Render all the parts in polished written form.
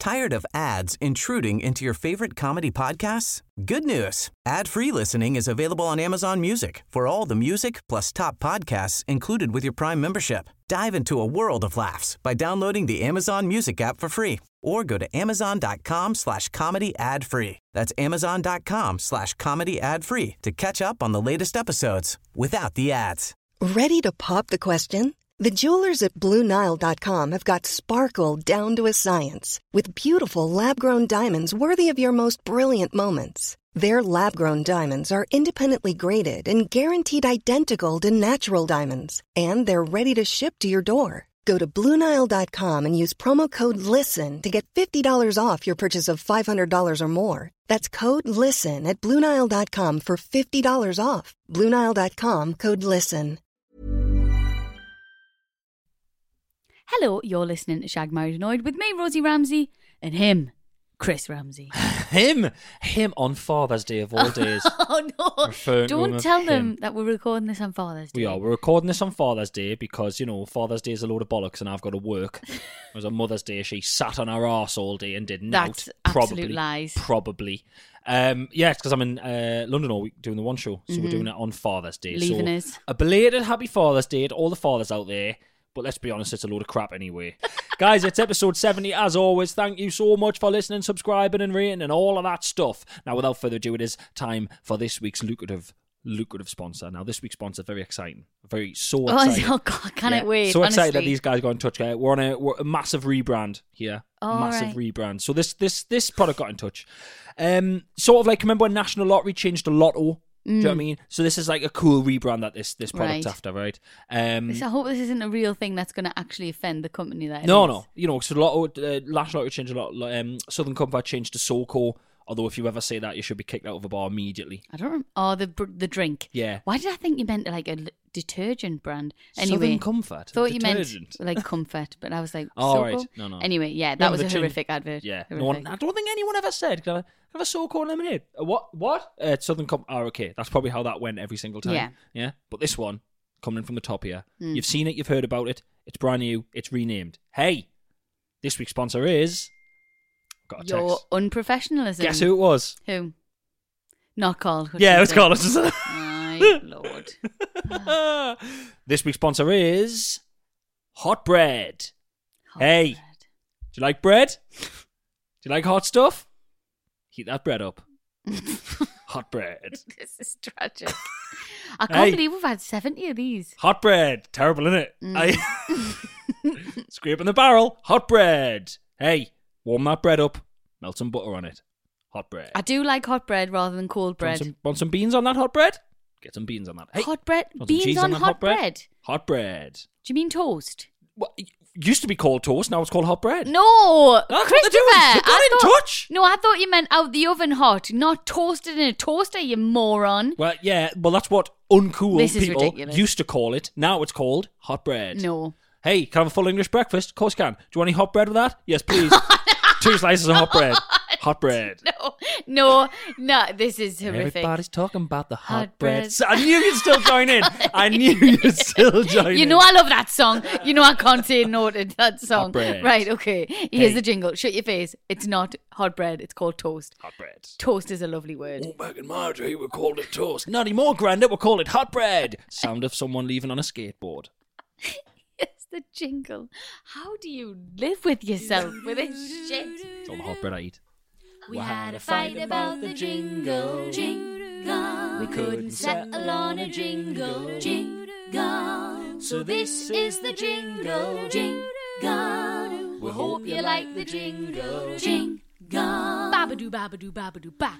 Tired of ads intruding into your favorite comedy podcasts? Good news. Ad-free listening is available on Amazon Music for all the music plus top podcasts included with your Prime membership. Dive into a world of laughs by downloading the Amazon Music app for free or go to amazon.com/comedy ad-free. That's amazon.com/comedy ad-free to catch up on the latest episodes without the ads. Ready to pop the question? The jewelers at BlueNile.com have got sparkle down to a science with beautiful lab-grown diamonds worthy of your most brilliant moments. Their lab-grown diamonds are independently graded and guaranteed identical to natural diamonds, and they're ready to ship to your door. Go to BlueNile.com and use promo code LISTEN to get $50 off your purchase of $500 or more. That's code LISTEN at BlueNile.com for $50 off. BlueNile.com, code LISTEN. Hello, you're listening to Shag Married Annoyed with me, Rosie Ramsey, and him, Chris Ramsey. Him on Father's Day of all days. Oh no! Don't tell them that we're recording this on Father's Day. We are. We're recording this on Father's Day because, you know, Father's Day is a load of bollocks and I've got to work. Whereas on Mother's Day, she sat on her arse all day and did That's absolute lies. Probably. Yeah, it's because I'm in London all week doing the one show, so we're doing it on Father's Day. Leaving so us. A belated happy Father's Day to all the fathers out there. But let's be honest, it's a load of crap anyway. Guys, it's episode 70. As always, thank you so much for listening, subscribing and rating and all of that stuff. Now, without further ado, it is time for this week's lucrative sponsor. Now, this week's sponsor, very exciting. Exciting. Oh, God, can it wait? So honestly. excited that these guys got in touch. We're on a massive rebrand here. Massive rebrand. So this product got in touch. Sort of like, remember when National Lottery changed to Lotto? Do you know what I mean? So this is like a cool rebrand that this product's after, right? I hope this isn't a real thing that's going to actually offend the company that it is. No. You know, so National Lottery changed a lot. Southern Comfort changed to SoCo. Although if you ever say that, you should be kicked out of a bar immediately. I don't remember. Oh, the drink. Yeah. Why did I think you meant like a detergent brand? Anyway, Southern Comfort. Thought detergent. You meant like comfort, but I was like, oh, SoCo? right. No. Anyway, yeah, that was a horrific advert. Yeah. Horrific. I don't think anyone ever said, can I have a SoCo lemonade? What? Southern Comfort. Oh, okay. That's probably how that went every single time. Yeah. But this one, coming in from the top here, you've seen it, you've heard about it. It's brand new. It's renamed. Hey, this week's sponsor is... Got a Your text. unprofessionalism. Guess who it was? Who? Not Carl Hutchinson. Yeah, it was Carl Hutchinson. My Lord. This week's sponsor is Hot Bread. Hey, do you like bread? Do you like hot stuff? Heat that bread up. Hot bread. This is tragic. I can't believe we've had 70 of these. Hot bread. Terrible, isn't it? Scraping the barrel. Hot bread. Hey, warm that bread up. Melt some butter on it. Hot bread. I do like hot bread rather than cold bread. Want some beans on that hot bread? Get some beans on that. Hey, hot bread? beans Beans on hot bread? Hot bread. Do you mean toast? Well, it used to be called toast, now it's called hot bread. No! That's Christopher! what they're doing. They got in touch. No, I thought you meant out the oven hot, not toasted in a toaster, you moron. Well, yeah, that's what uncool people ridiculous. used to call it. Now it's called hot bread. No. Hey, can I have a full English breakfast? Of course you can. Do you want any hot bread with that? Yes, please. 2 slices of hot bread. Hot bread. No, this is horrific. Everybody's talking about the hot bread. So I knew you'd still join in. I knew you'd still join in. You know I love that song. You know I can't say no to that song. Hot bread. Right, okay. Here's the jingle. Shut your face. It's not hot bread. It's called toast. Hot bread. Toast is a lovely word. Oh, back in my day, we called it toast. Not anymore, Grandad. We call it hot bread. Sound of someone leaving on a skateboard. It's the jingle. How do you live with yourself with this shit? It's all the hot bread I eat. We had a fight about the jingle. We couldn't settle on a jingle. So this is the jingle. We hope you like the jingle. Babadoo, babadoo, babadoo, ba.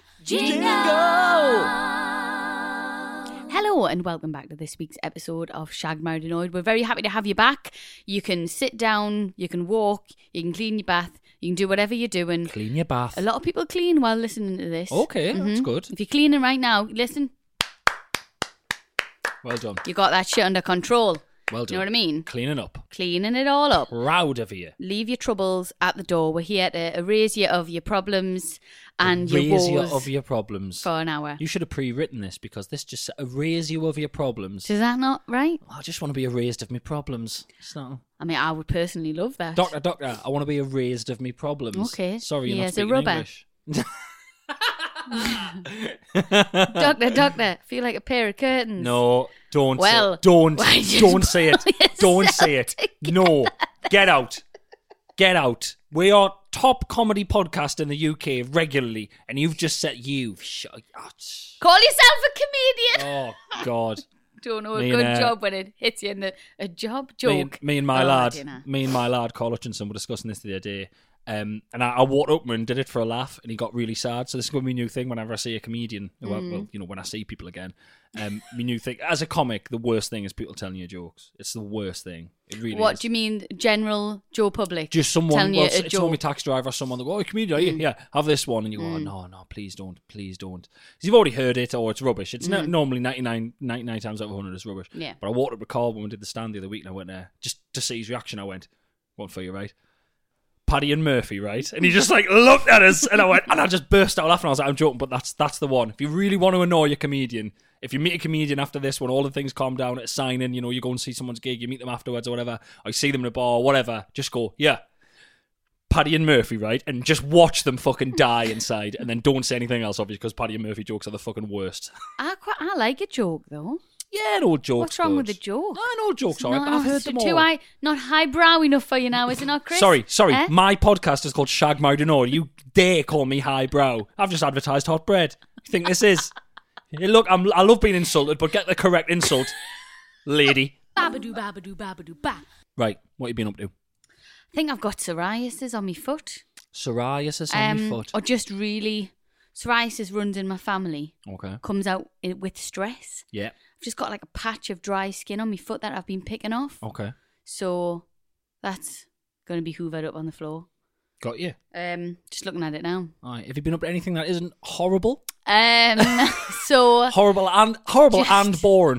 Jingle! Hello and welcome back to this week's episode of Shag Married Annoyed. We're very happy to have you back. You can sit down, you can walk, you can clean your bath, you can do whatever you're doing. Clean your bath. A lot of people clean while listening to this. Okay, that's good. If you're cleaning right now, listen. Well done. You got that shit under control. Well done. You know what I mean? Cleaning up. Cleaning it all up. Proud of you. Leave your troubles at the door. We're here to erase you of your problems and your Erase you woes of your problems. for an hour. You should have pre-written this because this just said, erase you of your problems. Is that not right? I just want to be erased of my problems. It's not... I mean, I would personally love that. Doctor, I want to be erased of my problems. Okay. Sorry, you're not Here's a speaking rubber. English. Doctor, feel like a pair of curtains. No, don't. Well, don't why did you don't say it. pull Don't yourself say it. No, get out. Get out. We are top comedy podcast in the UK regularly, and you've just said you've shut out. Call yourself a comedian. Oh God. Don't know a Me good and, job when it hits you in a job joke. Me and my Oh, lad, dinner. Carl Hutchinson, were discussing this the other day. And I walked up and did it for a laugh, and he got really sad. So this is going to be a new thing whenever I see a comedian. Well, when I see people again. My new thing as a comic, the worst thing is people telling you jokes. It's the worst thing. It really is. What do you mean, general Joe Public? Just someone, telling you a it's only joke. taxi driver or someone that go, oh, comedian, yeah, have this one. And you go, oh, no, please don't. Because you've already heard it or it's rubbish. It's not normally 99 times out of 100 it's rubbish. Yeah. But I walked up to Carl when we did the stand the other week and I went there, just to see his reaction, I went, one for you, right? Paddy and Murphy, right? And he just like looked at us and I just burst out laughing. I was like, I'm joking, but that's the one. If you really want to annoy a comedian, if you meet a comedian after this, when all the things calm down at a signing, you go and see someone's gig, you meet them afterwards or whatever, or you see them in a bar or whatever, just go, yeah, Paddy and Murphy, right? And just watch them fucking die inside and then don't say anything else, obviously, because Paddy and Murphy jokes are the fucking worst. I like a joke, though. Yeah, an old joke. What's wrong with the joke? No, an old joke's It's alright, but I've heard them all. Not highbrow enough for you now, is it not, Chris? Sorry. Eh? My podcast is called Shag Married and All. You dare call me highbrow? I've just advertised hot bread. You think this is? Hey, look, I love being insulted, but get the correct insult, lady. Babadoo, babadoo, babadoo, ba. Right, what you been up to? I think I've got psoriasis on my foot. Psoriasis on your foot. Or just really... Psoriasis runs in my family. Okay. Comes out with stress. Yeah. I've just got like a patch of dry skin on my foot that I've been picking off. Okay. So that's going to be hoovered up on the floor. Got you. Just looking at it now. All right. Have you been up to anything that isn't horrible? So Horrible and boring.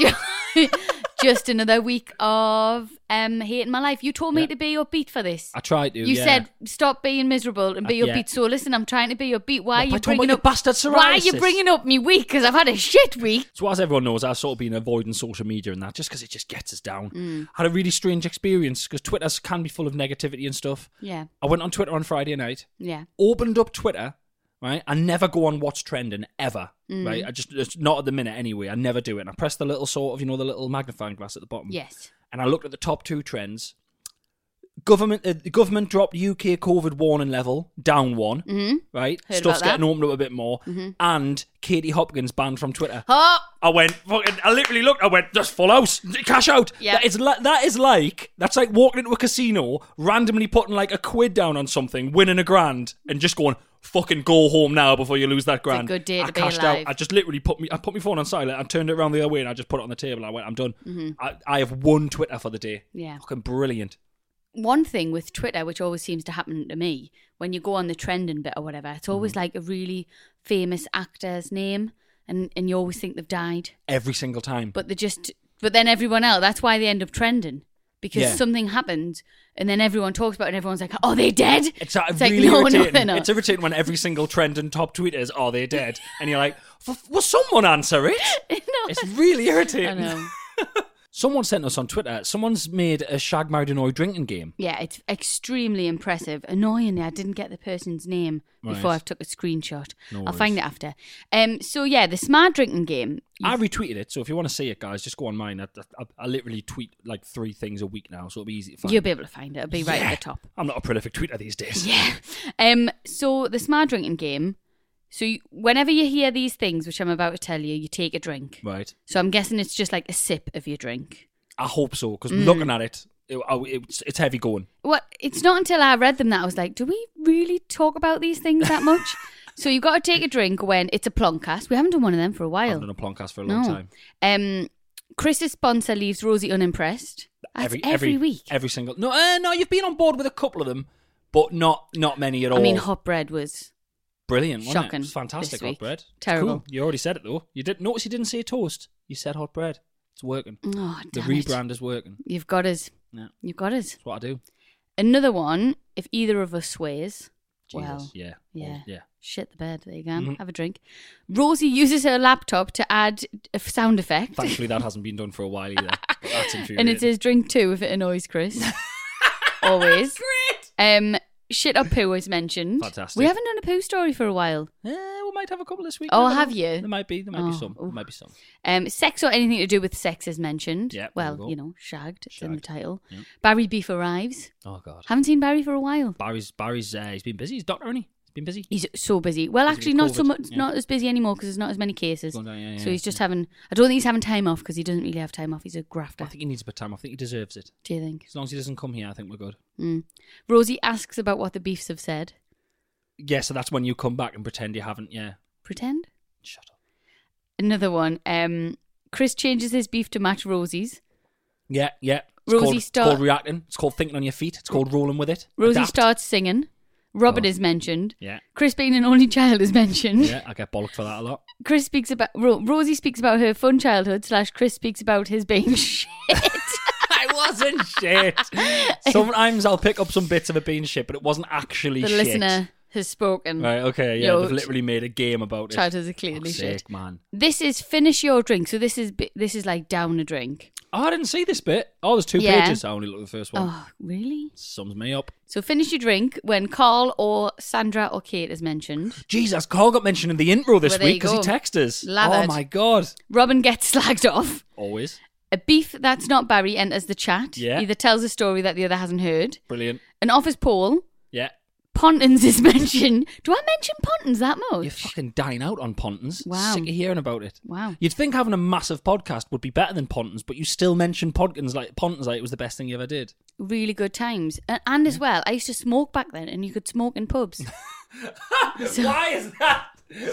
just another week of hating my life. You told me to be upbeat for this. I tried to. You yeah. said stop being miserable and be yeah. upbeat. So listen, I'm trying to be upbeat. Why are you By talking bringing about up your bastard psoriasis? Why are you bringing up me week? Because I've had a shit week. So as everyone knows, I've sort of been avoiding social media and that just because it just gets us down. Mm. Had a really strange experience because Twitter can be full of negativity and stuff. Yeah, I went on Twitter on Friday night, yeah. opened up Twitter, right? I never go on what's trending ever, right? I just not at the minute anyway. I never do it. And I pressed the little sort of, the little magnifying glass at the bottom. Yes. And I looked at the top two trends. The government dropped UK COVID warning level down one, right? Heard Stuff's about that. getting opened up a bit more. And Katie Hopkins banned from Twitter. Oh, I literally looked, I went, just full house, cash out. Yeah. That's like walking into a casino, randomly putting like £1 down on something, winning £1,000, and just going, fucking go home now before you lose that £1,000. a good day to I be cashed alive. out. I just literally put my phone on silent and turned it around the other way and I just put it on the table. I went, I'm done. I have won Twitter for the day. Yeah. Fucking brilliant. one thing with Twitter, which always seems to happen to me, when you go on the trending bit or whatever, it's always like a really famous actor's name, and you always think they've died. Every single time. But then everyone else, that's why they end up trending. Because Yeah. something happened, and then everyone talks about it, and everyone's like, "Oh, they dead?" It's like, really no, irritating. they're not. It's irritating when every single trend and top tweet is, "Are they dead?" And you're like, "Will someone answer it?" No. It's really I irritating. know. Someone sent us on Twitter. Someone's made a Shag Married Annoyed drinking game. Yeah, it's extremely impressive. Annoyingly, I didn't get the person's name before Right. I took a screenshot. No I'll worries. find it after. So yeah, the smart drinking game. I retweeted it, so if you want to see it, guys, just go on mine. I literally tweet like 3 things a week now, so it'll be easy to find. You'll be able to find it. It'll be right Yeah. at the top. I'm not a prolific tweeter these days. Yeah. So the smart drinking game. So whenever you hear these things, which I'm about to tell you, you take a drink. Right. So I'm guessing it's just like a sip of your drink. I hope so, because Mm. looking at it, it's heavy going. Well, it's not until I read them that I was like, do we really talk about these things that much? So you've got to take a drink when it's a ploncast. We haven't done one of them for a I've while. done a ploncast for a long time. Chris's sponsor leaves Rosie unimpressed. That's every week. Every single... No, you've been on board with a couple of them, but not many at all. I mean, hot bread was Brilliant, wasn't shocking it? It was fantastic, this hot week. bread. It's Terrible. cool. You already said it, though. You didn't notice you didn't say toast. You said hot bread. It's working. Oh, The damn it. rebrand is working. You've got us. Yeah. You've got us. That's what I do. Another one, if either of us swears, Jesus. well, Yeah. yeah. Oh, yeah. Shit the bed. There you go. Mhm. Have a drink. Rosie uses her laptop to add a sound effect. Thankfully, that hasn't been done for a while either. But that's infuriating. And it says drink 2 if it annoys Chris. Always. great. Shit or poo is mentioned. Fantastic. We haven't done a poo story for a while. We might have a couple this week. Oh, Never have know. you? There might be. There might be Oh, some. ooh. There might be some. Sex or anything to do with sex is mentioned. Yeah, there Well, we go. you know, shagged. It's in the Shagged. title. Yeah. Barry Beef arrives. Oh God. Haven't seen Barry for a while. Barry's. He's been busy. He's a doctor, isn't he? He's been busy. He's so busy. Well, Busy actually, with not so COVID, much. yeah. Not as busy anymore because there's not as many cases. Going down, yeah, So he's just yeah. having. I don't think he's having time off because he doesn't really have time off. He's a grafter. I think he needs a bit of time. I think he deserves it. Do you think? As long as he doesn't come here, I think we're good. Rosie asks about what the beefs have said. Yeah, so that's when you come back and pretend you haven't. Yeah. Pretend. Shut up. Another one. Chris changes his beef to match Rosie's. Yeah, yeah. Rosie it's called reacting. It's called thinking on your feet. It's called rolling with it. Rosie Adapt. starts singing. Robin Oh. is mentioned. Yeah. Chris being an only child is mentioned. Yeah, I get bollocked for that a lot. Chris speaks about Rosie speaks about her fun childhood / Chris speaks about his being shit. I wasn't shit. Sometimes I'll pick up some bits of it being shit, but it wasn't actually The shit. listener has spoken. Right, okay, yeah. Yo, They've literally made a game about it. Childhood is clearly Fuck's shit. sake, man. This is finish your drink. So this is like down a drink. Oh, I didn't see this bit. Oh, there's 2 Yeah. pages. I only looked at the first one. Oh, really? Sums me up. So finish your drink when Carl or Sandra or Kate is mentioned. Jesus, Carl got mentioned in the intro this Well, there week you because he go. texted us. Lathered. Oh my God. Robin gets slagged off. Always. A beef that's not Barry enters the chat. Yeah. Either tells a story that the other hasn't heard. Brilliant. An office poll. Yeah. Pontins is mentioned. Do I mention Pontins that much? You're fucking dying out on Pontins. Wow. Sick of hearing about it. Wow. You'd think having a massive podcast would be better than Pontins, but you still mention Pontins like it was the best thing you ever did. Really good times. And as well, I used to smoke back then and you could smoke in pubs. Why is that?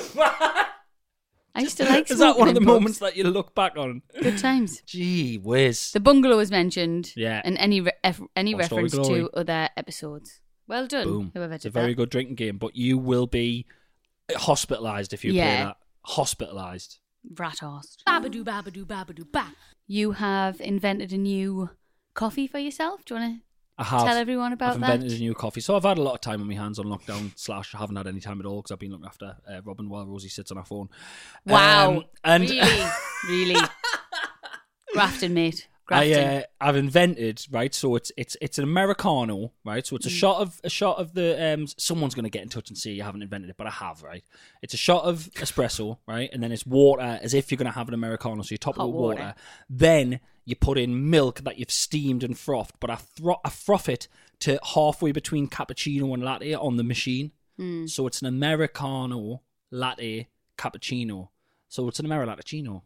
I used to like smoking Is that one of the in pubs. moments that you look back on? Good times. Gee whiz. The bungalow is mentioned. Yeah. And any One Story reference Glory. to other episodes. Well done. Boom. Whoever It's a did very that. good drinking game, but you will be hospitalised if you play Yeah. that. Hospitalised. Rat-arsed. Babadoo, babadoo, babadoo, ba. You have invented a new coffee for yourself. Do you want I to have. tell everyone about I've that? invented a new coffee. So I've had a lot of time on my hands on lockdown / I haven't had any time at all because I've been looking after Robin while Rosie sits on her phone. Wow. And Really? Grafting, mate. Grafting. I've invented, right? So it's an Americano, right? So it's a shot of the someone's gonna get in touch and say you haven't invented it, but I have, right? It's a shot of espresso, right? And then it's water as if you're gonna have an Americano. So you top it Hot with water. water. Then you put in milk that you've steamed and frothed, but I froth it to halfway between cappuccino and latte on the machine. So it's an Americano latte cappuccino. So it's an Amerilatino.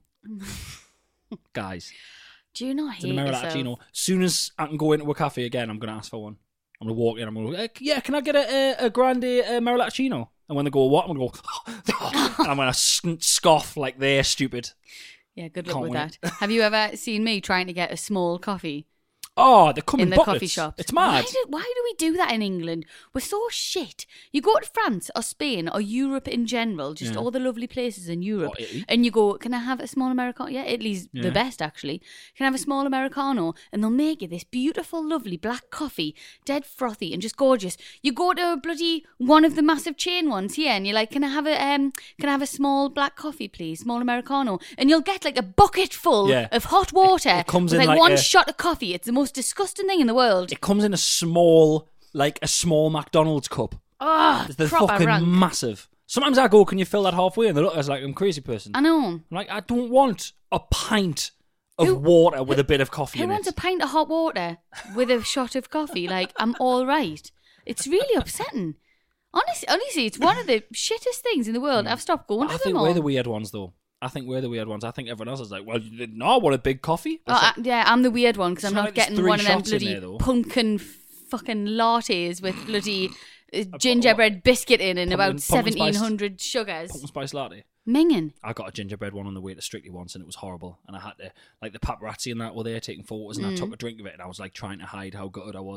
Guys. Do you not It's hate an yourself? Amerilatino. As soon as I can go into a cafe again, I'm going to ask for one. I'm going to walk in. I'm going to go, yeah, can I get a grande Amerilatino? And when they go, what? I'm going to go, and I'm going to scoff like they're stupid. Yeah, good luck Can't with wait. that. Have you ever seen me trying to get a small coffee Oh, they come in in the buckets. coffee shops? It's mad. Why do we do that in England? We're so shit. You go to France or Spain or Europe in general, just Yeah. all the lovely places in Europe, Or Italy. and you go, can I have a small Americano? Yeah, Italy's Yeah. the best, actually. Can I have a small Americano? And they'll make you this beautiful, lovely black coffee, dead frothy and just gorgeous. You go to a bloody one of the massive chain ones here, and you're like, can I have a small black coffee, please? Small Americano. And you'll get like a bucket full Yeah. of hot water It comes with in like like one a- shot of coffee. It's the most disgusting thing in the world. It comes in a small McDonald's cup. Oh, They're proper fucking rank. massive. Sometimes I go, can you fill that halfway? And they look at us like I'm a crazy person. I know. I'm like, I don't want a pint of water with a bit of coffee Who in wants it. a pint of hot water with a shot of coffee? Like, I'm all right. It's really upsetting. Honestly, it's one of the shittest things in the world. I've stopped going I to think them all. we're the weird ones, though. I think everyone else is like, well, no, I want a big coffee. Oh, yeah, I'm the weird one because I'm It's not not like there's getting 3 one of them shots in bloody there, though. pumpkin fucking lattes with bloody gingerbread biscuit in and about Pumpkin spice. 1,700 sugars. Pumpkin spice latte. Minging. I got a gingerbread one on the way to Strictly once, and it was horrible. And I had to, like, the paparazzi and that were there taking photos, and I took a drink of it, and I was like trying to hide how gutted I was. It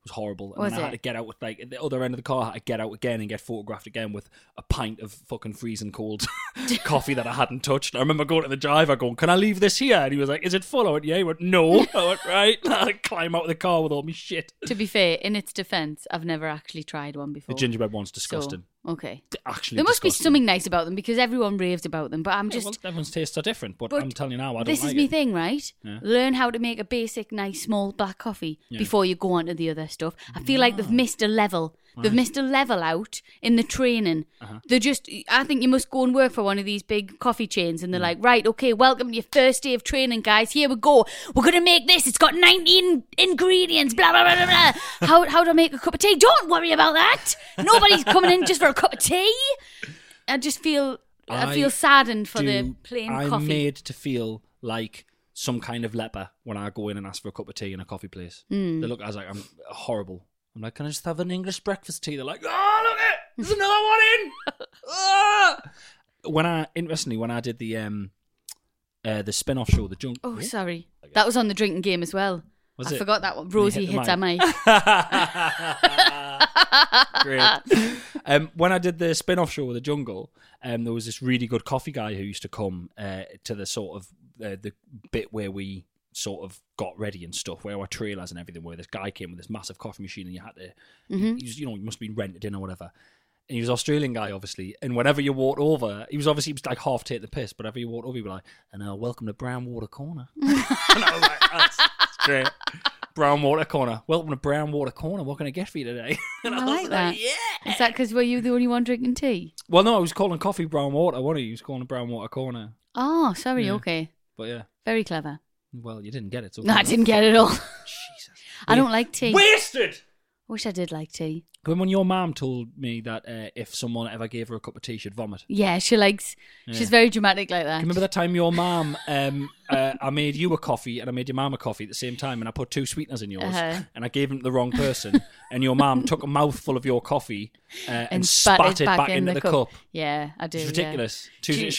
was horrible. And Was then I had it? to get out with, like, at the other end of the car, I had to get out again and get photographed again with a pint of fucking freezing cold coffee that I hadn't touched. I remember going to the driver going, can I leave this here? And he was like, is it full? I went, yeah. He went, no. I went, right. I had to climb out of the car with all my shit. To be fair, in its defence, I've never actually tried one The before. gingerbread one's disgusting. So, okay. Actually There must be disgusting. something nice about them because everyone raves about them. But I'm Yeah, just. well, everyone's tastes are different, but But I'm telling you now, I don't This like is my it. thing, right? Yeah. Learn how to make a basic, nice, small black coffee before you go on to the other stuff. I feel like they've missed a level. They've missed a level out in the training. They're just, I think you must go and work for one of these big coffee chains and they're like, right, okay, welcome to your first day of training, guys. Here we go. We're going to make this. It's got 19 ingredients, blah, blah, blah, blah, blah. How do I make a cup of tea? Don't worry about that. Nobody's coming in just for a cup of tea. I just feel, I feel saddened for the plain I'm coffee. made to feel like some kind of leper when I go in and ask for a cup of tea in a coffee place. They look, I was like, I'm horrible. I'm like, can I just have an English breakfast tea? They're like, oh, look it, there's another one in. Ah! When I did the spin-off show, The Junk. Oh, sorry. That was on the drinking game as well. Was I it? forgot that one. Rosie hit the hits her mic. mic. Great. When I did the spin-off show with The Jungle, there was this really good coffee guy who used to come to the sort of the bit where we sort of got ready and stuff, where our trailers and everything, where this guy came with this massive coffee machine and you had to, he was, he must have been rented in or whatever. And he was an Australian guy, obviously. And whenever you walked over, he was like half taking the piss, but whenever you walked over, he'd be like, and welcome to Brown Water Corner. And I was like, that's great. Brown Water Corner. Welcome to Brown Water Corner. What can I get for you today? And I was like that. Yeah. Is that because were you the only one drinking tea? Well, no, I was calling coffee brown water, wasn't he? He was calling it Brown Water Corner. Oh, sorry. Yeah. Okay. But yeah. Very clever. Well, you didn't get it. So No, I didn't get it all. Jesus. I don't like tea. Wasted! Wish I did like tea. When your mum told me that if someone ever gave her a cup of tea, she'd vomit. Yeah, she's very dramatic like that. Remember that time your mum, I made you a coffee and I made your mum a coffee at the same time and I put 2 sweeteners in yours and I gave them to the wrong person and your mum took a mouthful of your coffee and spat it back into the cup. Yeah, I do. It's ridiculous.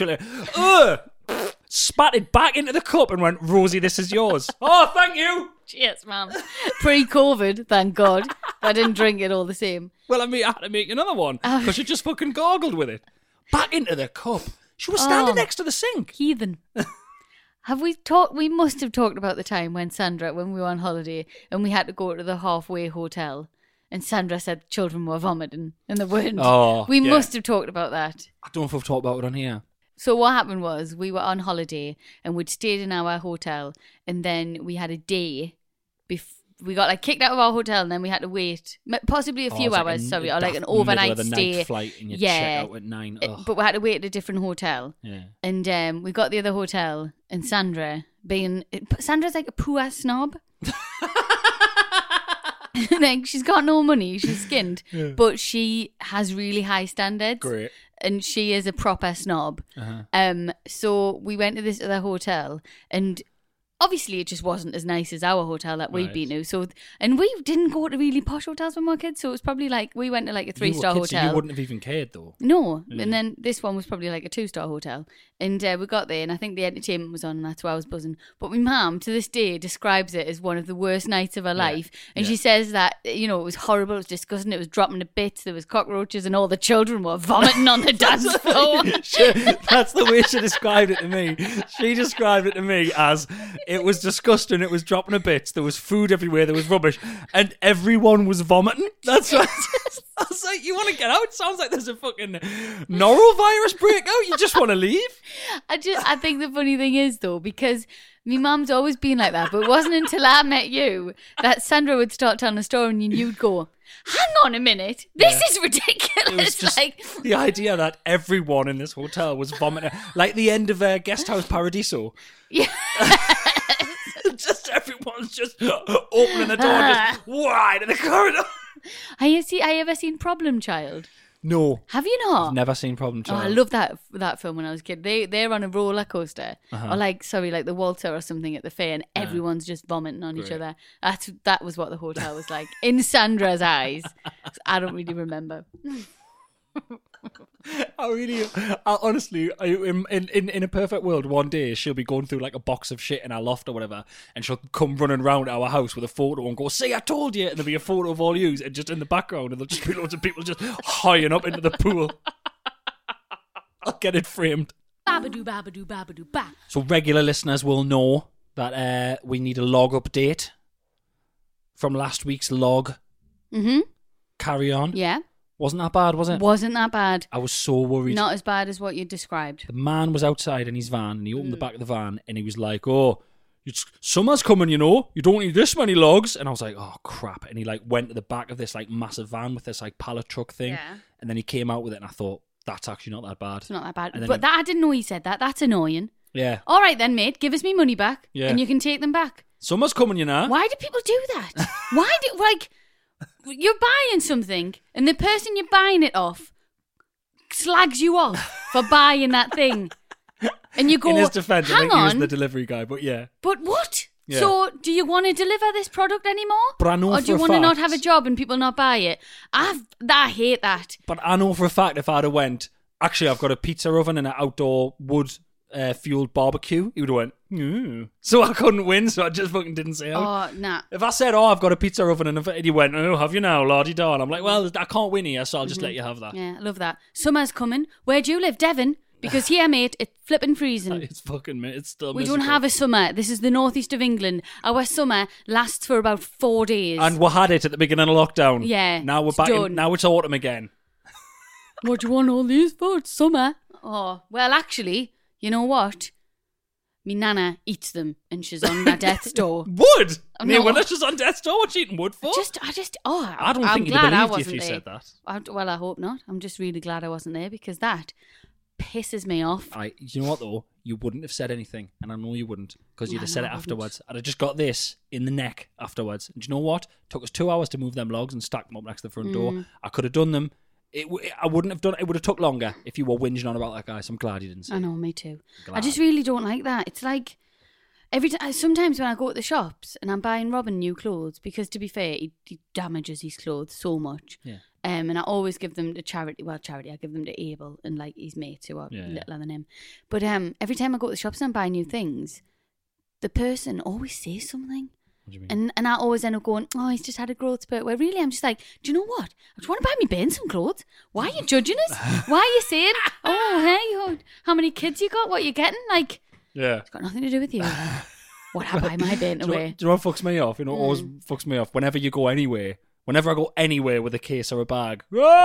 Spat it back into the cup and went, Rosie, this is yours. Oh, thank you. Cheers, ma'am. Pre-COVID, thank God. I didn't drink it all the same. Well, I had to make another one because she just fucking gargled with it. Back into the cup. She was standing next to the sink. Heathen. Have we talked? We must have talked about the time when we were on holiday and we had to go to the halfway hotel and Sandra said children were vomiting and they weren't. Oh, we yeah. must have talked about that. I don't know if we've talked about it on here. So what happened was we were on holiday and we'd stayed in our hotel and then we had a day we got like kicked out of our hotel and then we had to wait possibly a few hours, or like an overnight middle of the stay. night flight and you check out at 9. Ugh. But we had to wait at a different hotel. Yeah. And we got the other hotel and Sandra's like a poor snob. Like she's got no money, she's skinned, but she has really high standards. Great. And she is a proper snob. So we went to this other hotel and obviously it just wasn't as nice as our hotel that we'd been to. So, and we didn't go to really posh hotels when we were kids, so it was probably like we went to like a 3-star hotel. So you wouldn't have even cared though. No, and then this one was probably like a 2-star hotel. And we got there and I think the entertainment was on and that's why I was buzzing. But my mum, to this day, describes it as one of the worst nights of her life. And she says that, it was horrible, it was disgusting, it was dropping to bits, there was cockroaches and all the children were vomiting on the dance floor. That's the way she described it to me. She described it to me as it was disgusting, it was dropping to bits, there was food everywhere, there was rubbish, and everyone was vomiting. That's what I was like, you want to get out? Sounds like there's a fucking norovirus breakout. You just want to leave? I think the funny thing is though, because my mum's always been like that, but it wasn't until I met you that Sandra would start telling a story and you'd go, hang on a minute, this is ridiculous. It was just like the idea that everyone in this hotel was vomiting, like the end of Guest House Paradiso. Yeah. Just everyone's just opening the door just wide in the corridor. Have you ever seen Problem Child? No. Have you not? I've never seen Problem Oh, Child. I love that film when I was a kid. They're on a roller coaster, or like the Waltzer or something at the fair, and everyone's just vomiting on each other. That was what the hotel was like in Sandra's eyes. I don't really remember. Honestly, in a perfect world, one day she'll be going through like a box of shit in our loft or whatever, and she'll come running round our house with a photo and go, "See, I told you!" And there'll be a photo of all yous, and just in the background, and there'll just be loads of people just high up into the pool. I'll get it framed. Babadoo, babadoo, babadoo, ba. So regular listeners will know that we need a log update from last week's log. Mm-hmm. Carry on. Yeah. Wasn't that bad, was it? Wasn't that bad. I was so worried. Not as bad as what you described. The man was outside in his van, and he opened the back of the van, and he was like, "Oh, summer's coming, you know. You don't need this many logs." And I was like, "Oh, crap." And he like went to the back of this like massive van with this like pallet truck thing. Yeah. And then he came out with it, and I thought, that's actually not that bad. It's not that bad. And then But I didn't know he said that. That's annoying. Yeah. All right then, mate. Give us me money back. Yeah. And you can take them back. Summer's coming, you know. Why do people do that? Why do, like, you're buying something and the person you're buying it off slags you off for buying that thing. And you go, In his defense, I hang think he was on, the delivery guy, but yeah. but what? Yeah. So, do you want to deliver this product anymore? But I know or for do you a want to not fact- have a job and people not buy it? I hate that. But I know for a fact if I'd have went, actually, I've got a pizza oven and an outdoor wood fueled barbecue, he would have went, So I couldn't win, so I just fucking didn't say out. Oh, nah. If I said, I've got a pizza oven, and he went, have you now, la-di-da? And I'm like, well, I can't win here, so I'll just let you have that. Yeah, I love that. Summer's coming. Where do you live? Devon? Because here, mate, it's flipping freezing. It's fucking, it's still We miserable. don't have a summer. This is the northeast of England. Our summer lasts for about 4 days. And we had it at the beginning of lockdown. Yeah, Now we're it's back. done. Now it's autumn again. What do you want all these for? It's summer. Oh, well, actually, you know what? Me nana eats them and she's on my death's door. Wood? Oh, No. no. When it's just on death's door, what you eating wood for? I don't I'm think you'd glad I have believed you if wasn't you there. said that. Well, I hope not. I'm just really glad I wasn't there because that pisses me off. You know what though? You wouldn't have said anything, and I know you wouldn't, because you'd I have said know it I wouldn't. afterwards. I'd have just got this in the neck afterwards. And do you know what? It took us 2 hours to move them logs and stack them up next to the front door. I could have done them. I wouldn't have done it. It would have took longer if you were whinging on about that guy. So I'm glad you didn't say I it. know, me too. Glad. I just really don't like that. It's like every time. Sometimes when I go to the shops and I'm buying Robin new clothes, because to be fair, he damages his clothes so much. Yeah. And I always give them to charity. Well, charity. I give them to Abel and like his mates who are littler than him. But every time I go to the shops and buy new things, the person always says something. What do you mean? And I always end up going, oh, he's just had a growth spurt. Where really I'm just like, do you know what? I just want to buy me Ben some clothes. Why are you judging us? Why are you saying, oh, hey, how many kids you got? What you getting? Like, Yeah. it's got nothing to do with you. What I buy my Ben Do you know away. what fucks me off? You know, always fucks me off. Whenever you go anywhere, whenever I go anywhere with a case or a bag,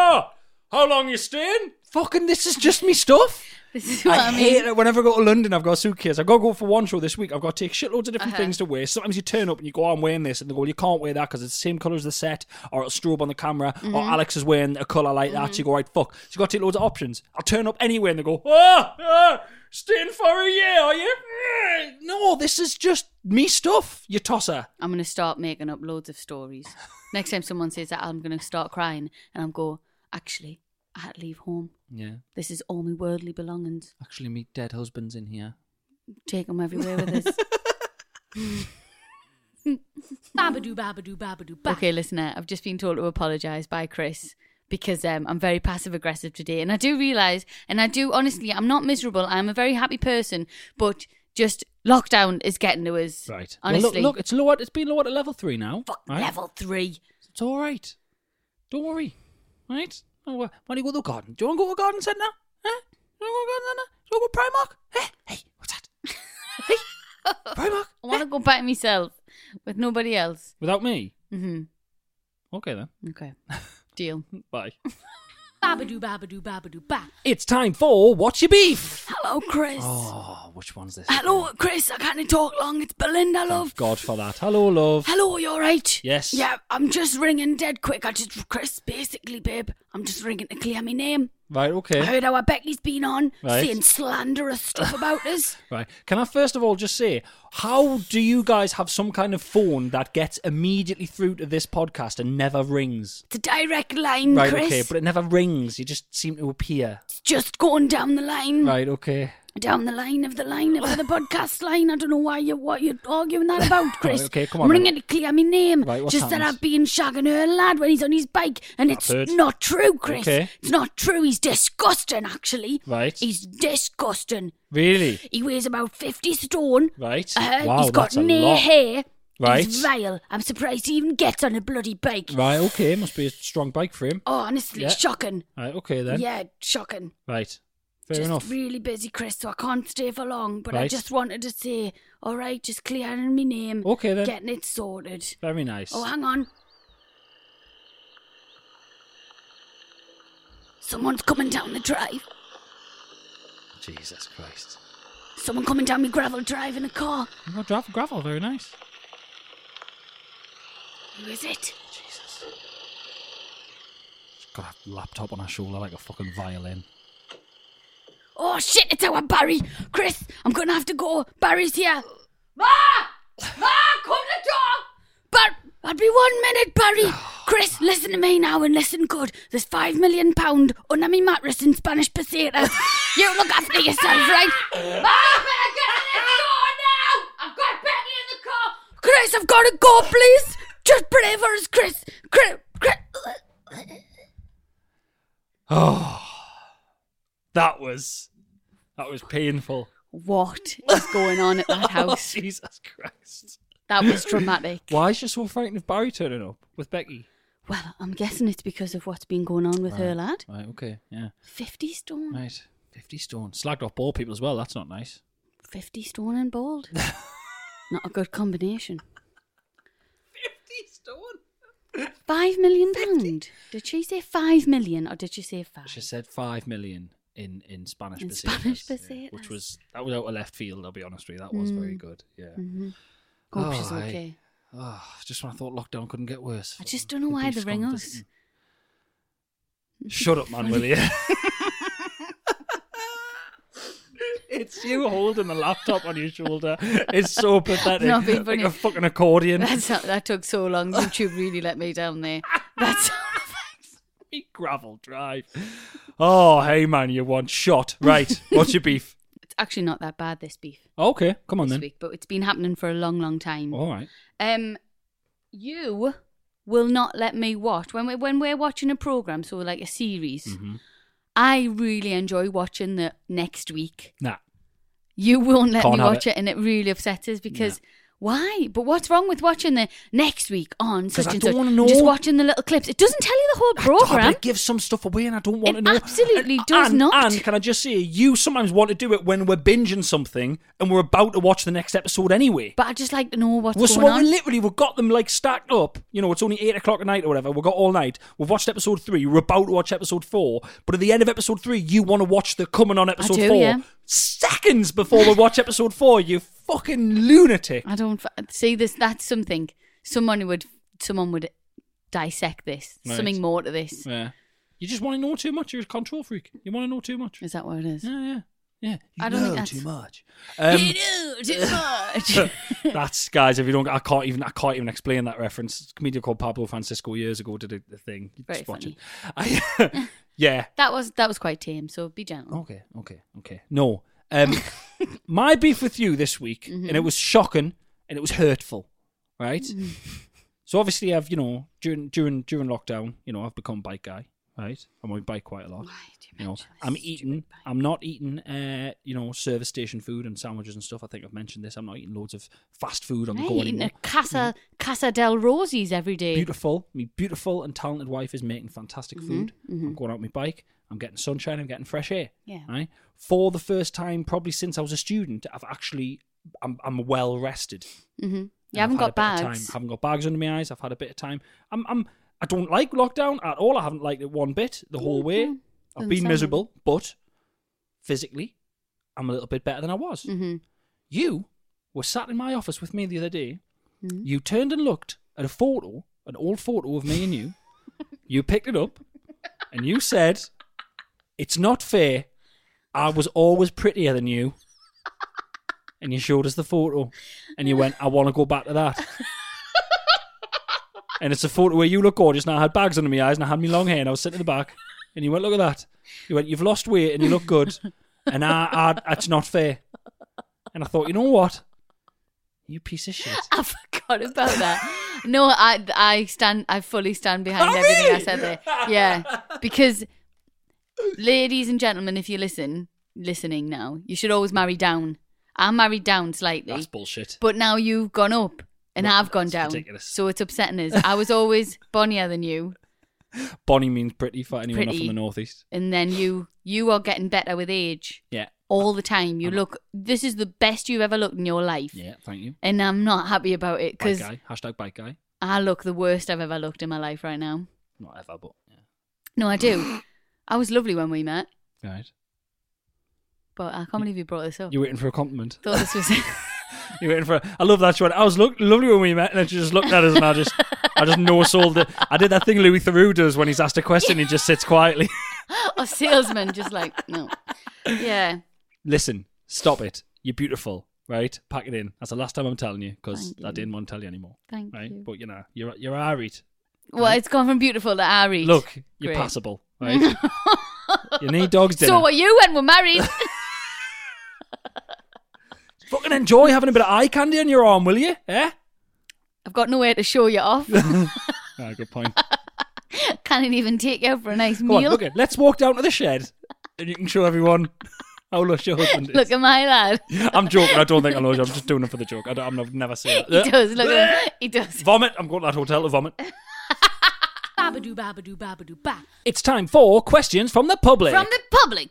how long you staying? Fucking, this is just me stuff. This is what I mean. hate it. Whenever I go to London, I've got a suitcase. I've got to go for one show this week. I've got to take shitloads of different things to wear. Sometimes you turn up and you go, I'm wearing this. And they go, you can't wear that because it's the same colour as the set, or it'll strobe on the camera, or Alex is wearing a colour like that. So you go, right, fuck. So you've got to take loads of options. I'll turn up anywhere and they go, staying for a year, are you? No, this is just me stuff, you tosser. I'm going to start making up loads of stories. Next time someone says that, I'm going to start crying. And I'm go, actually, I had to leave home. Yeah. This is all my worldly belongings. Actually, me dead husband's in here. Take them everywhere with us. Babadoo, babadoo, babadoo, ba. Okay, listener, I've just been told to apologise by Chris because I'm very passive aggressive today. And I do realise, and I do honestly, I'm not miserable. I'm a very happy person, but just lockdown is getting to us. Right. Honestly. Well, look, it's lowered. It's been lowered to level 3 now. Fuck, right? level 3. It's all right. Don't worry. Right? Oh, why don't you go to the garden? Do you want to go to a garden centre? Huh? Do you want to go to a garden centre? Do you want to go to Primark? Hey, what's that? Hey, Primark? I want to go by myself with nobody else. Without me? Mm-hmm. Okay then. Okay. Deal. Bye. Babadoo, babadoo, babadoo, ba. It's time for What's Your Beef? Hello, Chris. Oh, which one's this? Hello, Chris. I can't talk long. It's Belinda, love. Thank God for that. Hello, love. Hello, you alright? Yes. Yeah, I'm just ringing dead quick. Chris, basically, babe, I'm just ringing to clear my name. Right, I okay. heard how Becky's been on, Right. saying slanderous stuff about us. Right. Can I first of all just say, how do you guys have some kind of phone that gets immediately through to this podcast and never rings? It's a direct line, Right, Chris. okay, but it never rings. You just seem to appear. It's just going down the line. Right, okay. down the line of the podcast line. I don't know what you're arguing that about, Chris. Right, okay, come on. I'm ringing to clear my name. Right, what's just that happened? I've been shagging her lad when he's on his bike, and That's it's it. not true, Chris. Okay. It's not true. He's disgusting, actually. Right. He's disgusting. Really? He weighs about 50 stone. Right. Wow, Wow, he's got that's a no lot. hair. Right. He's vile. I'm surprised he even gets on a bloody bike. Right, okay. Must be a strong bike for him. Oh, honestly, Yeah. shocking. Right, okay then. Yeah, shocking. Right. Fair Just enough. really busy, Chris, so I can't stay for long. But I Right. just wanted to say, all right, just clearing my name. Okay then. Getting it sorted. Very nice. Oh, hang on. Someone's coming down the drive. Jesus Christ. Someone coming down my gravel drive in a car. Oh, gravel, very nice. Who is it? Jesus. She's got a laptop on her shoulder like a fucking violin. Oh, shit, it's our Barry. Chris, I'm going to have to go. Barry's here. Ma! Ma, come to the door. I'll be 1 minute, Barry. Chris, listen to me now and listen good. There's £5 million under me mattress in Spanish pesetas. You look after yourself, right? Ma, I better get in this door now. I've got Becky in the car. Chris, I've got to go, please. Just pray for us, Chris. Chris. That was painful. What is going on at that house? Jesus Christ. That was dramatic. Why is she so frightened of Barry turning up with Becky? Well, I'm guessing it's because of what's been going on with her lad. Right, okay, yeah. 50 stone. Right, 50 stone. Slagged off bald people as well, that's not nice. 50 stone and bald. Not a good combination. 50 stone? £5 million. Did she say 5 million or did she say 5? She said 5 million in Spanish In pesetas. Spanish yeah, pesetas. which was out of left field, I'll be honest with you. That was very good, yeah. Hope she's aye. okay. Oh, just when I thought lockdown couldn't get worse. I just don't know why they Beef's ring gone us. visiting. Shut up, man, will you? It's you holding the laptop on your shoulder. It's so pathetic. Not being like funny. a fucking accordion. That took so long. YouTube really let me down there. That's Gravel drive. Oh, hey, man, you want shot. Right, what's your beef? It's actually not that bad, this beef. Okay, come on this then. week, but it's been happening for a long, long time. All right. You will not let me watch when we're watching a program, so like a series. Mm-hmm. I really enjoy watching the next week. Nah. You won't let Can't me have watch it, and it really upsets us because why? But what's wrong with watching the next week on such I and don't such? wanna know. Just watching the little clips. It doesn't tell you the whole But program. it gives some stuff away and I don't want It to know. absolutely does and, not. And can I just say, you sometimes want to do it when we're binging something and we're about to watch the next episode anyway. But I just like to know what's Well, so going on. we've got them like stacked up. You know, it's only 8 o'clock at night or whatever. We've got all night. We've watched episode 3. We're about to watch episode 4. But at the end of episode 3, you want to watch the coming on episode do, 4. yeah. Seconds before we watch episode 4, you fucking lunatic. I don't see this. That's something. Someone would dissect this. Right. Something more to this. Yeah. You just want to know too much. You're a control freak. You want to know too much. Is that what it is? Yeah. You I don't think know that's too much. You know too much. That's, guys, if you don't, I can't even explain that reference. It's a comedian called Pablo Francisco years ago did a thing. You Very just watch funny. it. Yeah. That was quite tame. So be gentle. Okay. No. My beef with you this week, Mm-hmm. and it was shocking and it was hurtful, right? So obviously I've, during lockdown, I've become a bike guy, right? I'm on my bike quite a lot. Why do you mention this I'm not eating, service station food and sandwiches and stuff. I think I've mentioned this. I'm not eating loads of fast food on the go eating anymore. a Casa del Rosie's every day. Beautiful. My beautiful and talented wife is making fantastic food. Mm-hmm. I'm going out on my bike. I'm getting sunshine. I'm getting fresh air. Yeah. Right. For the first time, probably since I was a student, I'm well rested. Mm-hmm. You haven't got bags. I haven't got bags under my eyes. I've had a bit of time. I don't like lockdown at all. I haven't liked it one bit the whole way. I've been miserable, but physically, I'm a little bit better than I was. Mm-hmm. You were sat in my office with me the other day. Mm-hmm. You turned and looked at an old photo of me and you. You picked it up and you said, "It's not fair. I was always prettier than you." And you showed us the photo and you went, "I want to go back to that." And it's a photo where you look gorgeous and I had bags under my eyes and I had me long hair and I was sitting in the back and you went, "Look at that." You went, "You've lost weight and you look good." And it's not fair. And I thought, you know what? You piece of shit. I forgot about that. No, I fully stand behind everything I said there. Yeah, because ladies and gentlemen, if you're listening now, you should always marry down. I'm married down slightly. That's bullshit. But now you've gone up and Well, I've gone that's down. ridiculous. So it's upsetting us. I was always bonnier than you. Bonnie means pretty for anyone not from Pretty. the northeast. And then you are getting better with age. Yeah. All the time. You look, this is the best you've ever looked in your life. Yeah, thank you. And I'm not happy about it Bike because guy. Hashtag bike guy. I look the worst I've ever looked in my life right now. Not ever, but yeah. No, I do. I was lovely when we met, Right. but I can't believe you brought this up. You're waiting for a compliment. Thought this was You're waiting for I love that. She went, I was lovely when we met, and then she just looked at us, and I just no-sold it. I did that thing Louis Theroux does when he's asked a question, he just sits quietly. a salesman, just like, no. Yeah. Listen, stop it. You're beautiful, right? Pack it in. That's the last time I'm telling you, because Thank you. I didn't want to tell you anymore. Thank Right? you. But you're Ari. Well, it's gone from beautiful to Ari. Look, you're Great. passable, right? You need dog's dinner. So are you when we're married? Fucking enjoy having a bit of eye candy on your arm, will you? Eh? I've got nowhere to show you off. Ah, good point. Can't even take you out for a nice Come on, meal. look it. Let's walk down to the shed, and you can show everyone how lush your husband is. Look at my lad. I'm joking. I don't think I'm lush. I'm just doing it for the joke. I've never seen He it. does. Look at him. He does. Vomit. I'm going to that hotel to vomit. Babadoo, babadoo, babadoo, ba. It's time for questions from the public. From the public.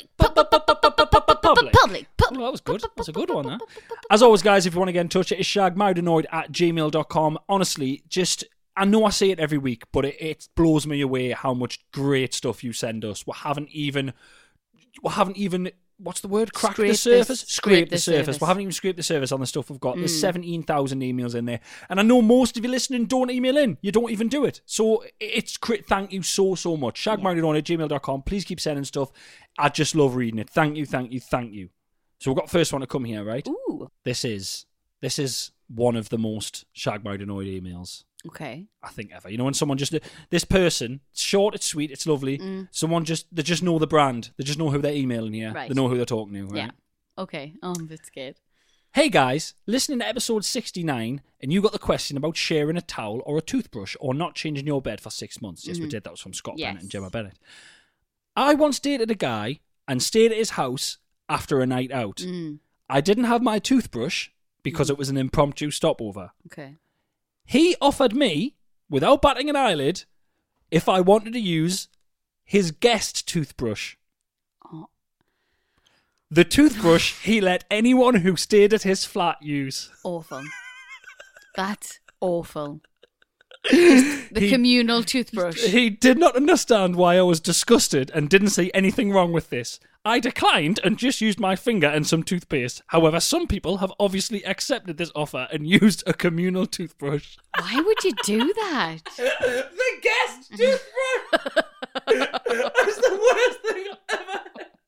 Oh, that was good. That's a good one, that. As always, guys, if you want to get in touch, it is shagmarriedanoid@gmail.com. Honestly, I know I say it every week, but it blows me away how much great stuff you send us. We haven't even what's the word? Cracked the surface? Scrape the surface. We haven't even scraped the surface on the stuff we've got. There's 17,000 emails in there. And I know most of you listening don't email in. You don't even do it. So it's thank you so much. shagmarriedanoid@gmail.com. Please keep sending stuff. I just love reading it. Thank you. So we've got the first one to come here, right? Ooh. This is one of the most Shag Married Annoyed emails Okay. I think ever. You know, when someone this person, it's short, it's sweet, it's lovely. Someone they just know the brand. They just know who they're emailing here. Right. They know who they're talking to, right? Yeah. Okay. Oh, I'm a bit scared. Hey guys, listening to episode 69, and you got the question about sharing a towel or a toothbrush or not changing your bed for 6 months. Yes, we did. That was from Scott Yes. Bennett and Gemma Bennett. I once dated a guy and stayed at his house after a night out. I didn't have my toothbrush because it was an impromptu stopover. Okay. He offered me, without batting an eyelid, if I wanted to use his guest toothbrush. Oh. The toothbrush he let anyone who stayed at his flat use. Awful. That's awful. The communal toothbrush. He did not understand why I was disgusted and didn't see anything wrong with this. I declined and just used my finger and some toothpaste. However, some people have obviously accepted this offer and used a communal toothbrush. Why would you do that? The guest toothbrush! That's the worst thing ever.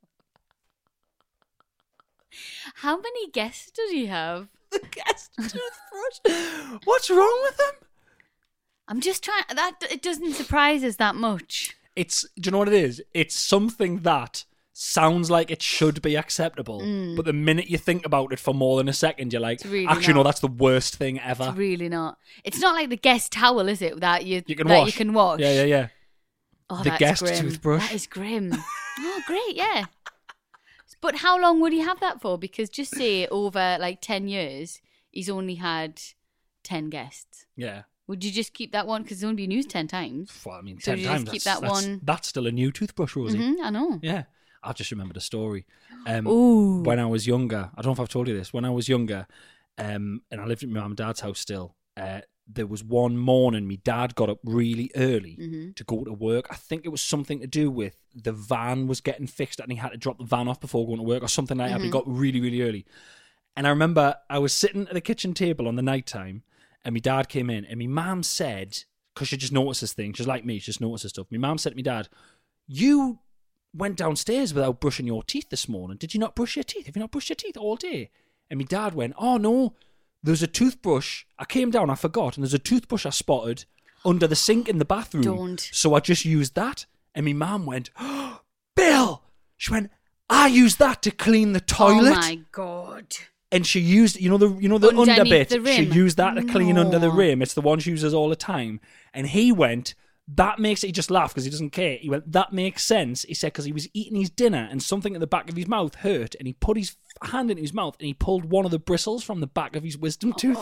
How many guests does he have? The guest toothbrush? What's wrong with him? I'm just trying. It doesn't surprise us that much. Do you know what it is? It's something that sounds like it should be acceptable, but the minute you think about it for more than a second, you're like, really actually, no, not. that's the worst thing ever. It's really not. It's not like the guest towel, is it? That you You can that wash. You can wash. Yeah. Oh, The that's guest grim. toothbrush. That is grim. Oh, great, yeah. But how long would he have that for? Because just say over like 10 years, he's only had 10 guests. Yeah. Would you just keep that one? Because it's only been used 10 times. Well, I mean, So 10 you just times. keep that's, that one- That's still a new toothbrush, Rosie. I know. Yeah. I just remembered a story. Ooh. When I was younger, I don't know if I've told you this, when I was younger, and I lived at my mum and dad's house still, there was one morning my dad got up really early to go to work. I think it was something to do with the van was getting fixed and he had to drop the van off before going to work or something like that. But he got really, really early. And I remember I was sitting at the kitchen table on the night time and my dad came in and my mum said, because she just notices things, she's like me, she just notices stuff. My mum said to me, Dad, you went downstairs without brushing your teeth this morning. Did you not brush your teeth? Have you not brushed your teeth all day? And my dad went, oh no, there's a toothbrush. I came down, I forgot, and there's a toothbrush I spotted under the sink in the bathroom. Don't. So I just used that. And my mum went, oh, Bill! She went, I used that to clean the toilet. Oh my God. And she used, the Underneath underbit. the rim. She used that to clean under the No. rim. It's the one she uses all the time. And he went, that makes it. He just laughed because he doesn't care. He went, that makes sense. He said because he was eating his dinner and something at the back of his mouth hurt, and he put his hand into his mouth and he pulled one of the bristles from the back of his wisdom tooth.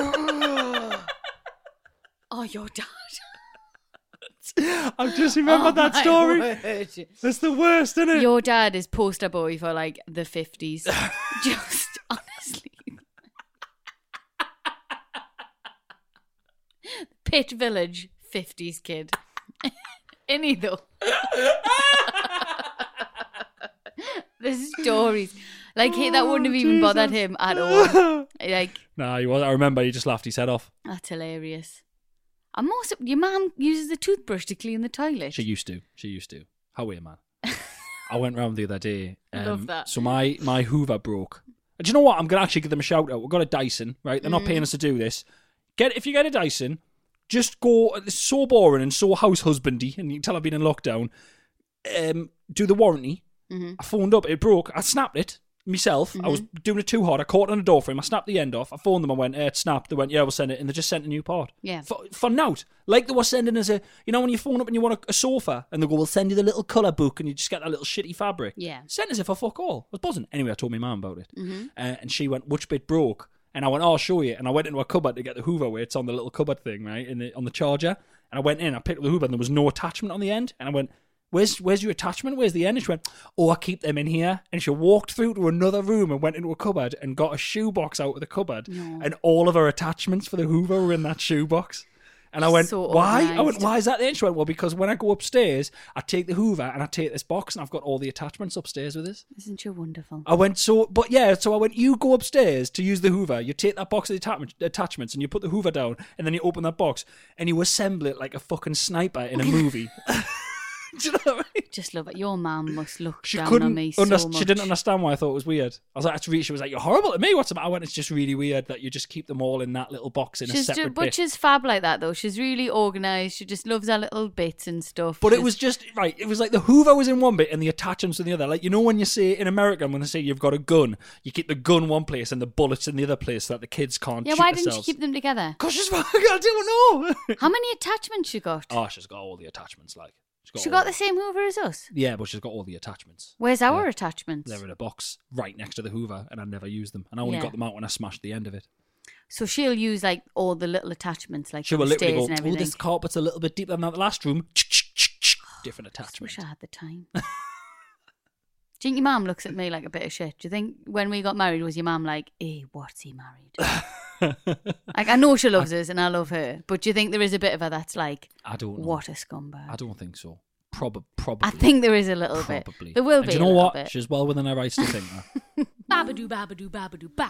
Oh, your dad. I've just remembered that story. Word. That's the worst, isn't it? Your dad is poster boy for like the 50s. Just honestly. Pitt Village 50s kid. Any though. The stories. Like that wouldn't have even bothered him at all. Like, Nah, he was. I remember he just laughed his head off. that's hilarious. And most of, your mum uses the toothbrush to clean the toilet. She used to. How weird, man. I went round the other day. Love that. So my Hoover broke. Do you know what? I'm going to actually give them a shout out. We've got a Dyson, right? They're not paying us to do this. If you get a Dyson, just go. It's so boring and so house husbandy, and you can tell I've been in lockdown. Do the warranty. I phoned up. It broke. I snapped it myself. I was doing it too hard. I caught it on a door frame. I snapped the end off. I phoned them. I went, it snapped. They went, yeah, we'll send it. And they just sent a new part. Yeah. For nout. Like they were sending us when you phone up and you want a sofa and they go, we'll send you the little colour book and you just get that little shitty fabric. Yeah. Sent us it for fuck all. I was buzzing. Anyway, I told my mum about it. And she went, which bit broke? And I went, I'll show you. And I went into a cupboard to get the Hoover weights on the little cupboard thing, right? On the charger. And I went in, I picked up the Hoover and there was no attachment on the end. And I went, Where's your attachment? Where's the end? And she went, I keep them in here. And she walked through to another room and went into a cupboard and got a shoebox out of the cupboard. No. And all of her attachments for the Hoover were in that shoebox. And I went, so why? organised. I went, why is that there? And she went, well, because when I go upstairs, I take the Hoover and I take this box and I've got all the attachments upstairs with us. Isn't she wonderful? I went, so I went, you go upstairs to use the Hoover, you take that box of the attachments and you put the Hoover down and then you open that box and you assemble it like a fucking sniper in a movie. Do you know what I mean? Just love it. Your mum must look She down couldn't on me so much. She didn't understand why I thought it was weird. I was like, she was like, you're horrible to me. What's the matter? I went, it's just really weird that you just keep them all in that little box in a separate But bit. she's fab like that, though. She's really organised. She just loves her little bits and stuff. But it was just, right, it was like the Hoover was in one bit and the attachments in the other. Like, when you say in America, when they say you've got a gun, you keep the gun one place and the bullets in the other place so that the kids can't shoot why themselves. didn't she keep them together? Because she's fucking, I don't know. How many attachments she got? Oh, she's got all the attachments, like. She got the same Hoover as us? Yeah, but she's got all the attachments. Where's our attachments? They're in a box right next to the Hoover, and I never used them. And I only got them out when I smashed the end of it. So she'll use like all the little attachments, like she will the literally stairs go, and everything. this carpet's a little bit deeper than that last room. Different I attachment. wish I had the time. Do you think your mum looks at me like a bit of shit? Do you think when we got married, was your mum like, hey, what's he married? Like, I know she loves us and I love her, but do you think there is a bit of her that's like, I don't know. what a scumbag? I don't think so. Probably. I think there is a little bit. There will be. Do you know what? She's well within her rights to think that. Babadoo, babadoo, babadoo, ba.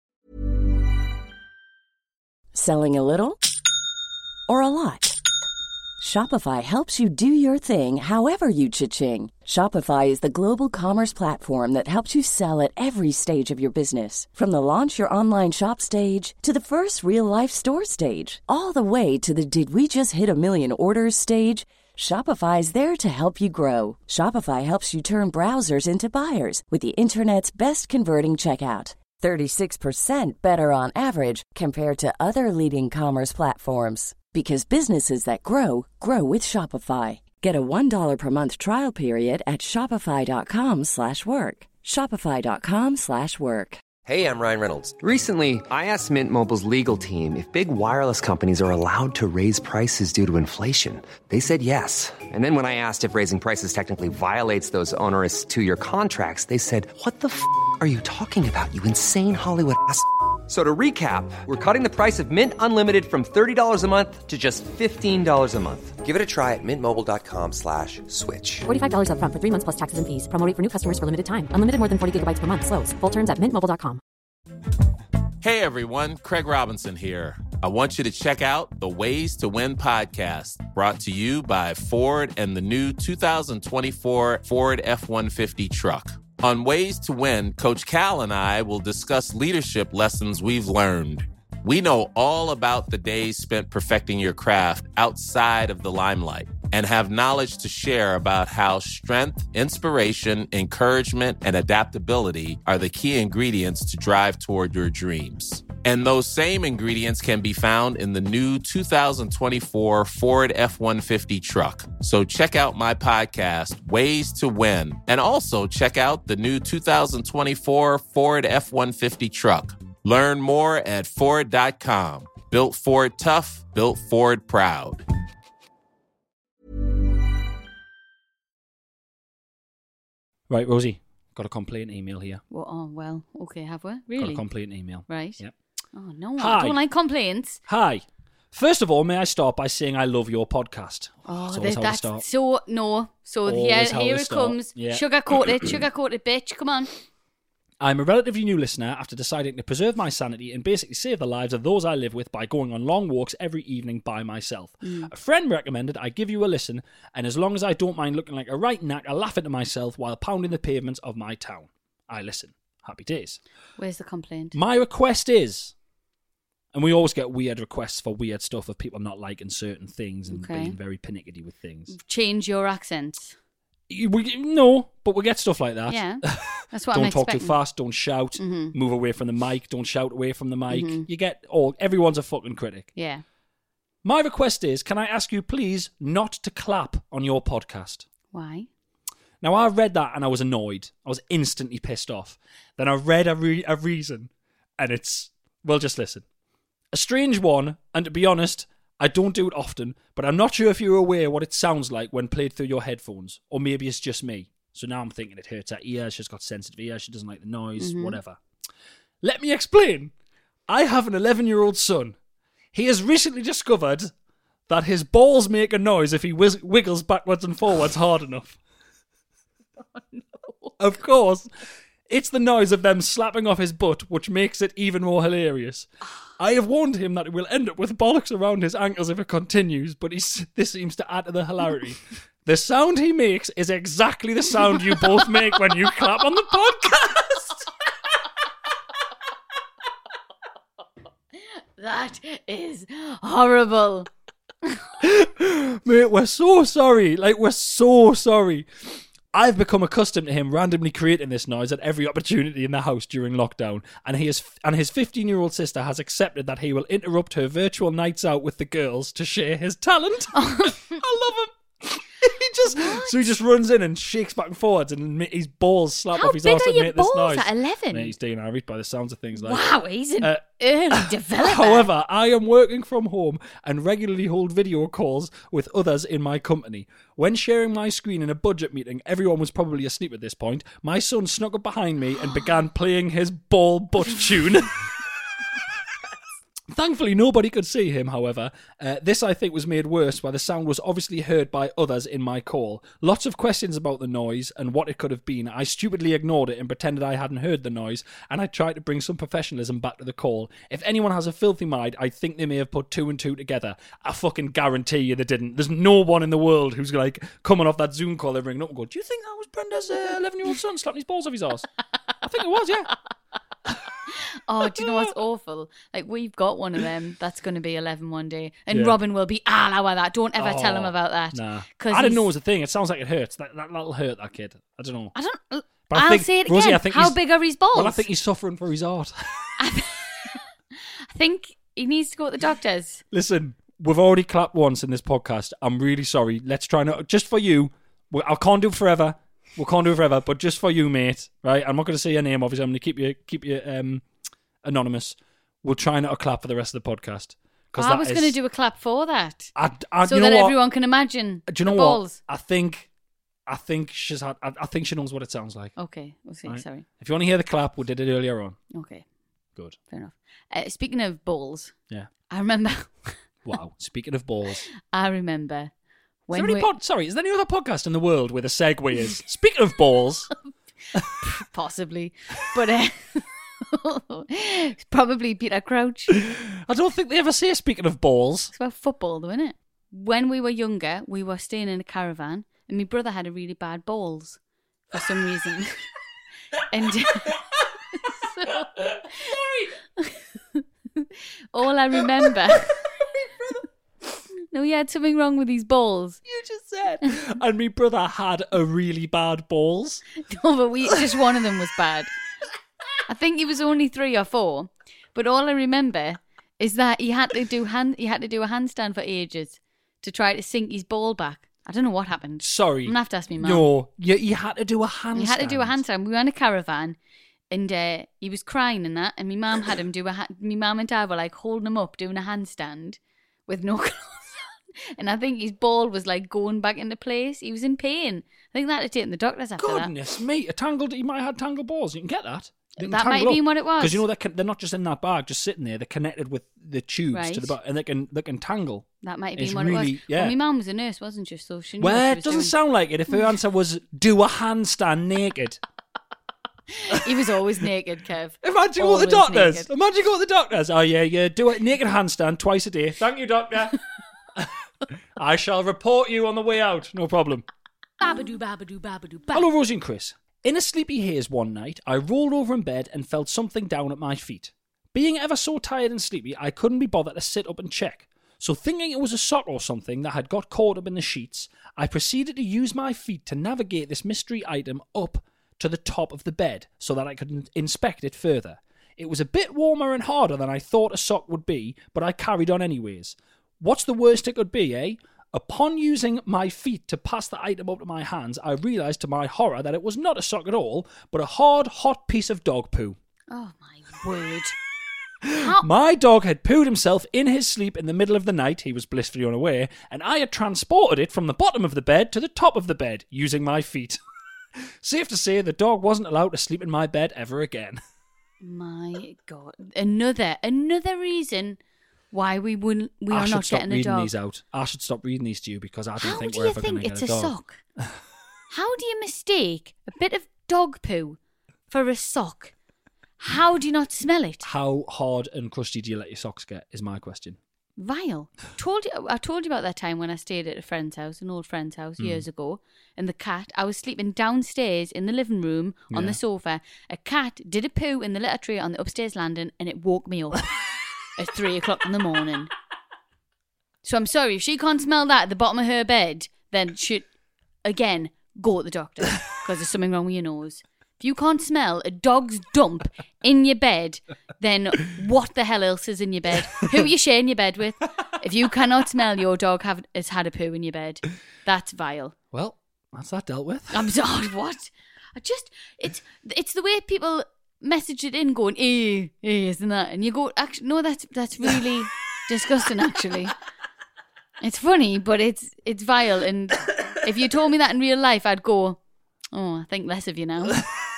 Selling a little or a lot? Shopify helps you do your thing however you cha-ching. Shopify is the global commerce platform that helps you sell at every stage of your business. From the launch your online shop stage to the first real-life store stage, all the way to the did we just hit a million orders stage. Shopify is there to help you grow. Shopify helps you turn browsers into buyers with the internet's best converting checkout. 36% better on average compared to other leading commerce platforms. Because businesses that grow, grow with Shopify. Get a $1 per month trial period at shopify.com/work. Shopify.com/work. Hey, I'm Ryan Reynolds. Recently, I asked Mint Mobile's legal team if big wireless companies are allowed to raise prices due to inflation. They said yes. And then when I asked if raising prices technically violates those onerous 2-year contracts, they said, what the f*** are you talking about, you insane Hollywood ass f- So to recap, we're cutting the price of Mint Unlimited from $30 a month to just $15 a month. Give it a try at mintmobile.com/switch. $45 up front for 3 months plus taxes and fees. Promo rate for new customers for limited time. Unlimited more than 40 gigabytes per month. Slows full terms at mintmobile.com. Hey everyone, Craig Robinson here. I want you to check out the Ways to Win podcast, brought to you by Ford and the new 2024 Ford F-150 truck. On Ways to Win, Coach Cal and I will discuss leadership lessons we've learned. We know all about the days spent perfecting your craft outside of the limelight. and have knowledge to share about how strength, inspiration, encouragement, and adaptability are the key ingredients to drive toward your dreams. And those same ingredients can be found in the new 2024 Ford F-150 truck. So check out my podcast, Ways to Win, and also check out the new 2024 Ford F-150 truck. Learn more at Ford.com. Built Ford tough, built Ford proud. Right, Rosie, got a complaint email here. Well, okay, have we? Got Really? a complaint email. Right. Yep. Oh, no, Hi. I don't like complaints. Hi. First of all, may I start by saying I love your podcast? Oh, It's always how we that's start. so, no. So Always how here we it start. comes. Yeah. Sugarcoat it, bitch. Come on. I'm a relatively new listener after deciding to preserve my sanity and basically save the lives of those I live with by going on long walks every evening by myself. A friend recommended I give you a listen, and as long as I don't mind looking like a right knack, I laugh at myself while pounding the pavements of my town. I listen. Happy days. Where's the complaint? My request is, and we always get weird requests for weird stuff of people not liking certain things and Okay. being very pernickety with things. Change your accent. No, but we get stuff like that. Yeah. That's what I'm Don't talk too expecting. fast. Don't shout. Mhm. Move away from the mic. Don't shout away from the mic. Mhm. You get everyone's a fucking critic. Yeah. My request is, can I ask you please not to clap on your podcast? Why? Now, I read that and I was annoyed. I was instantly pissed off. Then I read a reason, and it's, well, just listen. A strange one, and to be honest, I don't do it often, but I'm not sure if you're aware what it sounds like when played through your headphones, or maybe it's just me. So now I'm thinking it hurts her ears, she's got sensitive ears, she doesn't like the noise, whatever. Let me explain. I have an 11-year-old son. He has recently discovered that his balls make a noise if he wiggles backwards and forwards hard enough. Oh, no. Of course, it's the noise of them slapping off his butt which makes it even more hilarious. I have warned him that he will end up with bollocks around his ankles if it continues, but this seems to add to the hilarity. The sound he makes is exactly the sound you both make when you clap on the podcast. That is horrible. Mate, we're so sorry. We're so sorry. I've become accustomed to him randomly creating this noise at every opportunity in the house during lockdown, and his 15-year-old sister has accepted that he will interrupt her virtual nights out with the girls to share his talent. I love him. He just runs in and shakes back and forwards, and his balls slap How off his big ass are and your make this balls noise. at 11? Mate, he's doing average by the sounds of things. Wow, he's an early developer. However, I am working from home and regularly hold video calls with others in my company. When sharing my screen in a budget meeting, everyone was probably asleep at this point. My son snuck up behind me and began playing his ball butt tune. Thankfully, nobody could see him, however. This, I think, was made worse by the sound was obviously heard by others in my call. Lots of questions about the noise and what it could have been. I stupidly ignored it and pretended I hadn't heard the noise, and I tried to bring some professionalism back to the call. If anyone has a filthy mind, I think they may have put 2 and 2 together. I fucking guarantee you they didn't. There's no one in the world who's coming off that Zoom call, they're ringing up and go, do you think that was Brenda's 11-year-old son slapping his balls off his arse? I think it was, yeah. Oh, do you know what's awful? We've got one of them that's going to be 11 one day, and Yeah. Robin will be all over that. Don't ever tell him about that. Nah. 'Cause I didn't know it he's- was a thing. It sounds like it hurts. That'll hurt that kid. I don't know. I don't. But I I'll think- say it Rosie, again. I think How he's- big are his balls? Well, I think he's suffering for his art. I think he needs to go to the doctors. Listen, we've already clapped once in this podcast. I'm really sorry. Let's try not just for you. I can't do it forever. We can't do it forever, but just for you, mate. Right? I'm not going to say your name. Obviously, I'm going to keep you anonymous. We'll try not to clap for the rest of the podcast. I was going to do a clap for that, so so that everyone can imagine. Do you know the what? balls. I think she's had. I think she knows what it sounds like. Okay, we'll see. Right. Sorry. If you want to hear the clap, we did it earlier on. Okay, Good. fair enough. Speaking of balls, Yeah. I remember. Wow. Speaking of balls. I remember when Is there any other podcast in the world where the segue is speaking of balls? possibly, but probably Peter Crouch. I don't think they ever say speaking of balls. It's about football, though, isn't it? When we were younger, we were staying in a caravan, and my brother had a really bad balls for some reason. And all I remember. No, he had something wrong with his balls. You just said. And my brother had a really bad balls. No, but just one of them was bad. I think he was only 3 or 4. But all I remember is that he had to do a handstand for ages to try to sink his ball back. I don't know what happened. Sorry. I'm going to have to ask me mum. No, you had to do a handstand. He had to do a handstand. We were in a caravan and he was crying and that, and my mum had him do my mum and dad were like holding him up doing a handstand with no clothes on. And I think his ball was like going back into place. He was in pain. I think that had to take him to the doctors after that. Goodness me, he might have had tangled balls. You can get that. That might have been what it was. Because you know they're not just in that bag, just sitting there. They're connected with the tubes to the back, and they can tangle. That might have been what it was. Yeah. Well, my mum was a nurse, wasn't she? So she knew Well, what she it was doesn't doing. sound like it. If her answer was do a handstand naked. He was always naked, Kev. Imagine Always what the doctors. naked. Imagine what the doctors. Oh yeah, do a naked handstand twice a day. Thank you, doctor. I shall report you on the way out. No problem. Babadoo, babadoo, babadoo, ba. Hello, Rosie and Chris. In a sleepy haze one night, I rolled over in bed and felt something down at my feet. Being ever so tired and sleepy, I couldn't be bothered to sit up and check. So thinking it was a sock or something that had got caught up in the sheets, I proceeded to use my feet to navigate this mystery item up to the top of the bed so that I could inspect it further. It was a bit warmer and harder than I thought a sock would be, but I carried on anyways. What's the worst it could be, eh? Upon using my feet to pass the item up to my hands, I realised to my horror that it was not a sock at all, but a hard, hot piece of dog poo. Oh, my word. My dog had pooed himself in his sleep in the middle of the night, he was blissfully unaware, and I had transported it from the bottom of the bed to the top of the bed, using my feet. Safe to say, the dog wasn't allowed to sleep in my bed ever again. My God. Another reason why we are not getting a dog. These out. I should stop reading these to you because I don't think we're How ever do going you to think get it's a a dog. sock? How do you mistake a bit of dog poo for a sock? How do you not smell it? How hard and crusty do you let your socks get, is my question. Vile. I told you about that time when I stayed at a friend's house, an old friend's house years ago, and the cat, I was sleeping downstairs in the living room on the sofa. A cat did a poo in the litter tray on the upstairs landing and it woke me up at 3 o'clock in the morning. So I'm sorry, if she can't smell that at the bottom of her bed, then she, again, go to the doctor because there's something wrong with your nose. If you can't smell a dog's dump in your bed, then what the hell else is in your bed? Who are you sharing your bed with? If you cannot smell your dog has had a poo in your bed, that's vile. Well, that's that dealt with. I'm sorry, what? It's the way people message it in going, isn't that? And you go, actually, no, that's really disgusting, actually. It's funny, but it's vile. And if you told me that in real life, I'd go, oh, I think less of you now.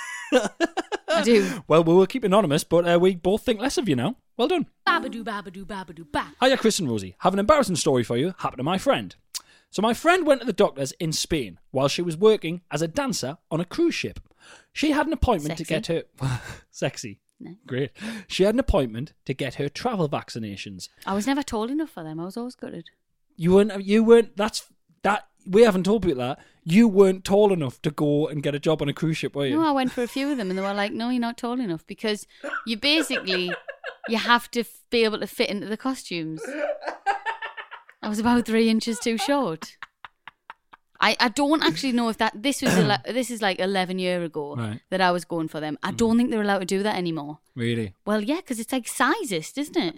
I do. Well, we will keep anonymous, but we both think less of you now. Well done. Babadoo, babadoo, babadoo, ba. Hiya, Chris and Rosie. Have an embarrassing story for you. Happened to my friend. So my friend went to the doctors in Spain while she was working as a dancer on a cruise ship. She had an appointment to get her... Sexy. No. Great. She had an appointment to get her travel vaccinations. I was never tall enough for them. I was always gutted. You weren't, we haven't told people that. You weren't tall enough to go and get a job on a cruise ship, were you? No, I went for a few of them and they were like, no, you're not tall enough because you have to be able to fit into the costumes. I was about 3 inches too short. I don't actually know if this is like 11 years ago that I was going for them. I don't think they're allowed to do that anymore. Really? Well, yeah, because it's like sizist, isn't it?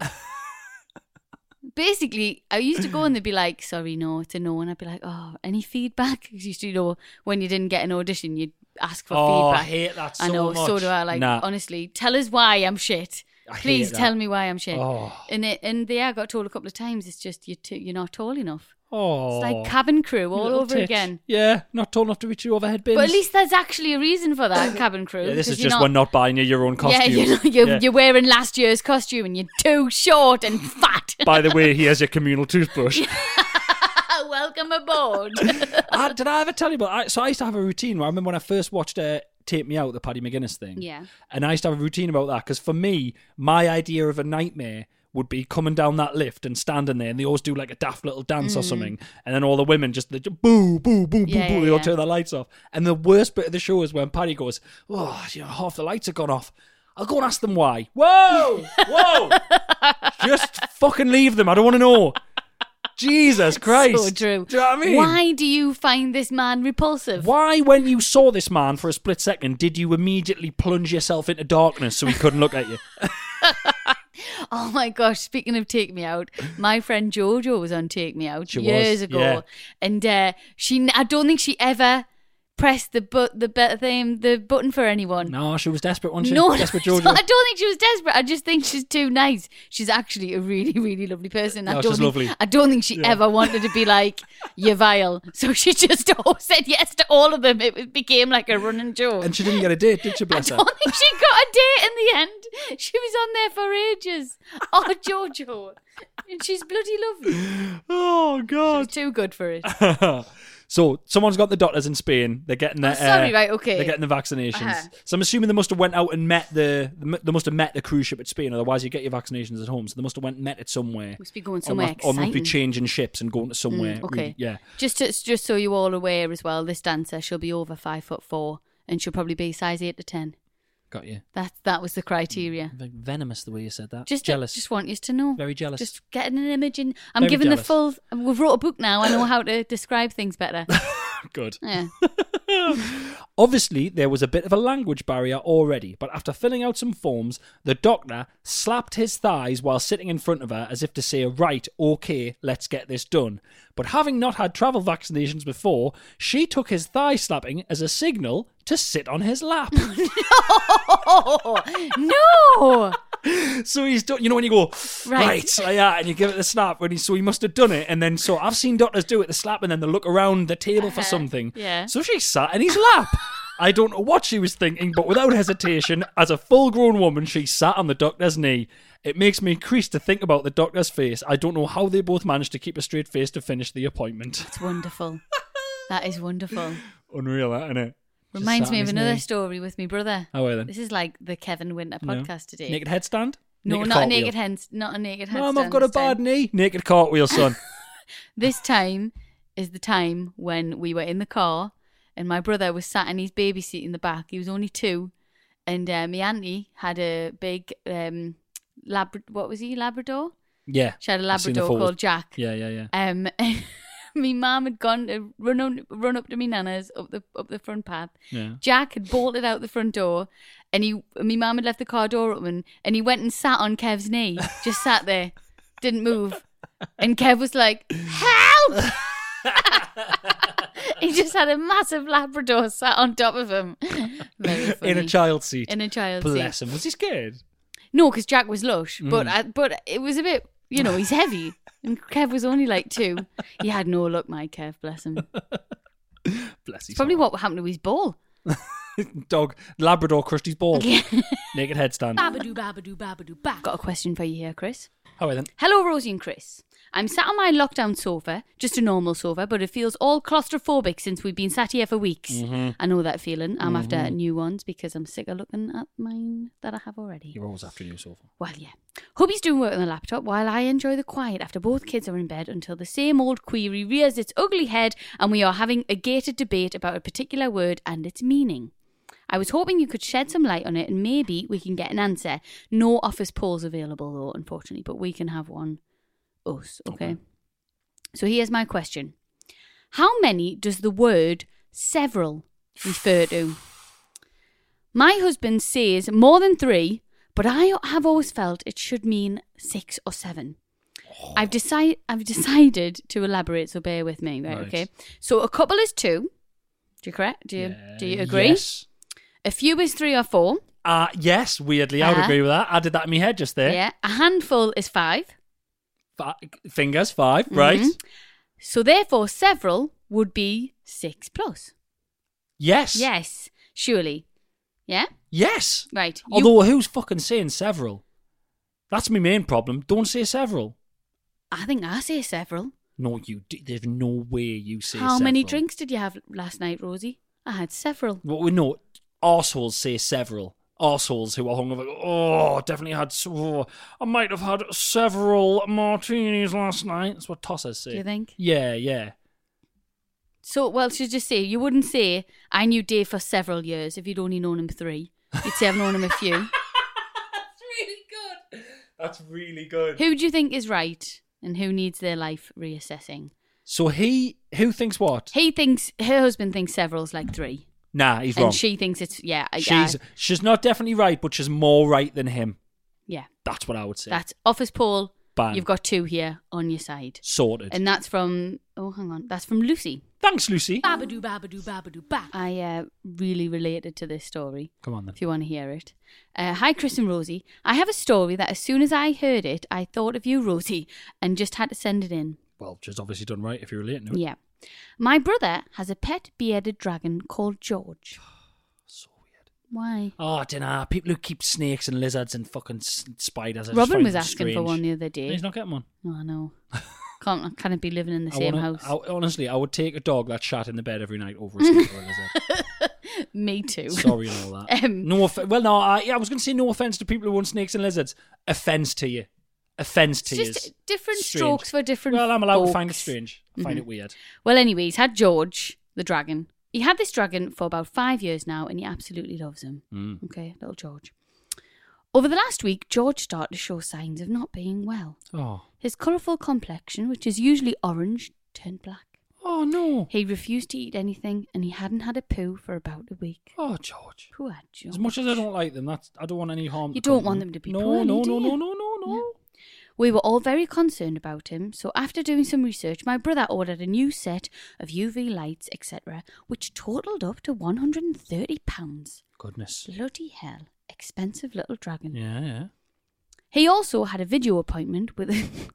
Basically, I used to go and they'd be like, sorry, no, it's a no. And I'd be like, oh, any feedback? Because you used to, when you didn't get an audition, you'd ask for feedback. I hate that so much. I know, much. so do I. Like, honestly, tell us why I'm shit. Please tell me why I'm shit. Oh. And I got told a couple of times, it's just you're not tall enough. Oh. It's like cabin crew all over again. Yeah, not tall enough to reach your overhead bins. But at least there's actually a reason for that, cabin crew. Yeah, this is just we're not buying you your own costume. Yeah, you're wearing last year's costume and you're too short and fat. By the way, here's your communal toothbrush. Welcome aboard. Did I ever tell you about... So I used to have a routine. I remember when I first watched Take Me Out, the Paddy McGuinness thing. Yeah. And I used to have a routine about that because for me, my idea of a nightmare would be coming down that lift and standing there and they always do like a daft little dance or something and then all the women just boo, boo, boo, boo, boo, they all turn the lights off. And the worst bit of the show is when Paddy goes, half the lights have gone off. I'll go and ask them why. Whoa! Just fucking leave them. I don't want to know. Jesus Christ. So true. Do you know what I mean? Why do you find this man repulsive? Why, when you saw this man for a split second, did you immediately plunge yourself into darkness so he couldn't look at you? Oh my gosh, speaking of Take Me Out, my friend Jojo was on Take Me Out years ago. Yeah. And I don't think she ever pressed the button for anyone. No, she was desperate, wasn't she? No, Desperate no, Jojo. I don't think she was desperate. I just think she's too nice. She's actually a really, really lovely person. No, she's lovely. I don't think she ever wanted to be like, you're vile. So she just said yes to all of them. It became like a running joke. And she didn't get a date, did she, bless I her? don't think she got a date in the end. She was on there for ages. Oh, Jojo. And she's bloody lovely. Oh, She was God. too good for it. So, someone's got the doctors in Spain. They're getting their... sorry, right, okay. They're getting the vaccinations. Uh-huh. So I'm assuming they must have went out and met they must have met the cruise ship at Spain. Otherwise, you get your vaccinations at home. So they must have went and met it somewhere. Must be going somewhere Or must be exciting. changing ships and going to somewhere. Okay. Really, yeah. Just so you're all aware as well, this dancer, she'll be over 5'4", and she'll probably be size 8 to 10. Got you. That was the criteria. Very venomous the way you said that. Just jealous. Just want you to know. Very jealous. Just getting an image in. I'm Very giving jealous. the full. We've wrote a book now. I know how to describe things better. Good. Yeah. Obviously, there was a bit of a language barrier already, but after filling out some forms, the doctor slapped his thighs while sitting in front of her as if to say, right, okay, let's get this done. But having not had travel vaccinations before, she took his thigh slapping as a signal to sit on his lap. No. So he's done, you know, when you go, Right. right, like that, and you give it the slap, so he must have done it. And then, so I've seen doctors do it, the slap, and then they look around the table for something. Yeah. So she sat in his lap. I don't know what she was thinking, but without hesitation, as a full-grown woman, she sat on the doctor's knee. It makes me crease to think about the doctor's face. I don't know how they both managed to keep a straight face to finish the appointment. It's wonderful. That is wonderful. Unreal, that, isn't it? Just Reminds sat me on of his another knee. story with my brother. Oh, well then. This is like the Kevin Winter podcast today. Naked headstand? No, Naked not a cartwheel. naked hand. Not a naked handstand. Mum, I've got a this time. bad knee. Naked cartwheel, son. This time is the time when we were in the car and my brother was sat in his baby seat in the back. He was only 2, and my auntie had a big Labrador? Yeah. She had a I've seen the Labrador photos. called Jack. Yeah. My mum had gone to run up to me nana's up the front path. Yeah. Jack had bolted out the front door, and my mum had left the car door open, and he went and sat on Kev's knee, just sat there, didn't move, and Kev was like, "Help!" He just had a massive Labrador sat on top of him. Very funny. In a child seat. In a child seat. Bless him. Was he scared? No, because Jack was lush, Mm. but it was a bit, he's heavy. And Kev was only like 2. He had no luck, my Kev, bless him. Bless his It's probably heart. what happened to his ball. Dog. Labrador crushed his ball. Naked headstand. Babadoo, babadoo, babadoo, ba. Got a question for you here, Chris. How are then? Hello, Rosie and Chris. I'm sat on my lockdown sofa, just a normal sofa, but it feels all claustrophobic since we've been sat here for weeks. Mm-hmm. I know that feeling. I'm after new ones because I'm sick of looking at mine that I have already. You're always after a new sofa. Well, yeah. Hubby's doing work on the laptop while I enjoy the quiet after both kids are in bed until the same old query rears its ugly head and we are having a gated debate about a particular word and its meaning. I was hoping you could shed some light on it and maybe we can get an answer. No office polls available though, unfortunately, but we can have one us, okay? So here's my question. How many does the word several refer to? My husband says more than 3, but I have always felt it should mean 6 or 7. I've decided to elaborate, so bear with me, right? Okay. So a couple is 2. Do you agree? Yes. A few is 3 or 4. Yes, weirdly, I would agree with that. I did that in my head just there. Yeah. A handful is 5. Fingers, 5, right? So therefore, several would be 6 plus. Yes. Yes, surely. Yeah? Yes. Right. Although, who's fucking saying several? That's my main problem. Don't say several. I think I say several. No, there's no way you say How several. many drinks did you have last night, Rosie? I had several. Well, we know arseholes say several. Arseholes who are hungover go, oh, definitely had, I might have had several martinis last night. That's what tossers say. Do you think? Yeah. So, well, she'd just say, you wouldn't say, I knew Dave for several years if you'd only known him 3. You'd say, I've known him a few. That's really good. Who do you think is right? and who needs their life reassessing. So who thinks what? He thinks her husband thinks several's like 3. Nah, he's wrong. And she thinks it's She's not definitely right, but she's more right than him. Yeah. That's what I would say. That's office poll. Bang. You've got 2 here on your side. Sorted. And that's from that's from Lucy. Thanks, Lucy. Babadoo, babadoo, babadoo, ba. I really related to this story. Come on then. If you want to hear it. Hi, Chris and Rosie. I have a story that as soon as I heard it, I thought of you, Rosie, and just had to send it in. Well, she's obviously done right if you're relating to it. Yeah. My brother has a pet bearded dragon called George. So weird. Why? Oh, I don't know. People who keep snakes and lizards and fucking spiders. Robin was asking for one the other day. He's not getting one. Oh, I know. Can't be living in the same house. Honestly, I would take a dog that shat in the bed every night over a snake or a lizard. Me too. Sorry and all that. I was going to say no offence to people who want snakes and lizards. Offence to you. Offence to you. Just different strokes for different Well, I'm allowed to folks. find it strange. I find it weird. Well, anyway, he's had George, the dragon. He had this dragon for about 5 years now, and he absolutely loves him. Okay, little George. Over the last week, George started to show signs of not being well. Oh. His colourful complexion, which is usually orange, turned black. Oh, no. He refused to eat anything, and he hadn't had a poo for about a week. Oh, George. Poor George. As much as I don't like them, I don't want any harm. You don't want them to be poorly, No. do you? Yeah. We were all very concerned about him, so after doing some research, my brother ordered a new set of UV lights, etc., which totalled up to £130. Goodness. Bloody hell. Expensive little dragon. Yeah. He also had a video appointment with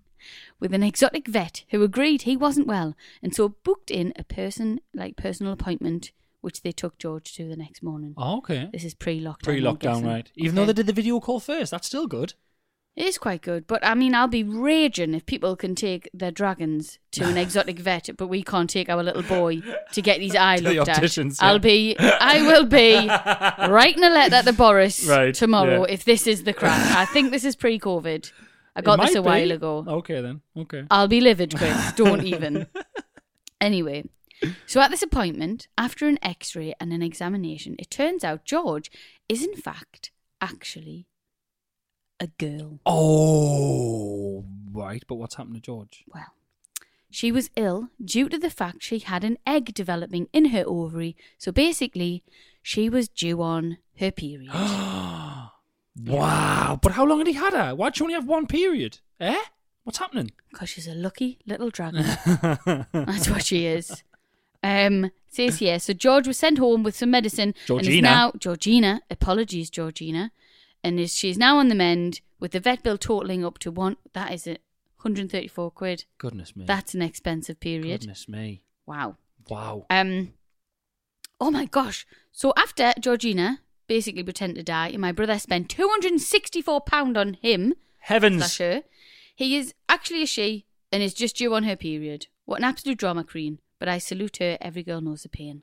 an exotic vet who agreed he wasn't well, and so booked in a personal appointment, which they took George to the next morning. Oh, okay. This is pre-lockdown. Pre-lockdown, right. Even though they did the video call first, that's still good. It is quite good, but I mean, I'll be raging if people can take their dragons to an exotic vet, but we can't take our little boy to get his eye looked at. Yeah. I will be writing a letter to Boris tomorrow yeah. if this is the crack. I think this is pre-COVID. I got this a while ago. Okay then. Okay. I'll be livid, Chris. Don't even. Anyway, so at this appointment, after an X-ray and an examination, it turns out George is in fact actually a girl. Oh, right. But what's happened to George? Well, she was ill due to the fact she had an egg developing in her ovary. So basically, she was due on her period. Wow. But how long had he had her? Why'd she only have one period? What's happening? Because she's a lucky little dragon. That's what she is. Says here, so George was sent home with some medicine. Georgina. And is now, Georgina. Apologies, Georgina. And she's now on the mend with the vet bill totalling up to that is it, 134 quid. Goodness me. That's an expensive period. Goodness me. Wow. Wow. Oh my gosh. So after Georgina basically pretended to die, and my brother spent £264 on him. Heavens. Her, he is actually a she and is just due on her period. What an absolute drama queen. But I salute her. Every girl knows the pain.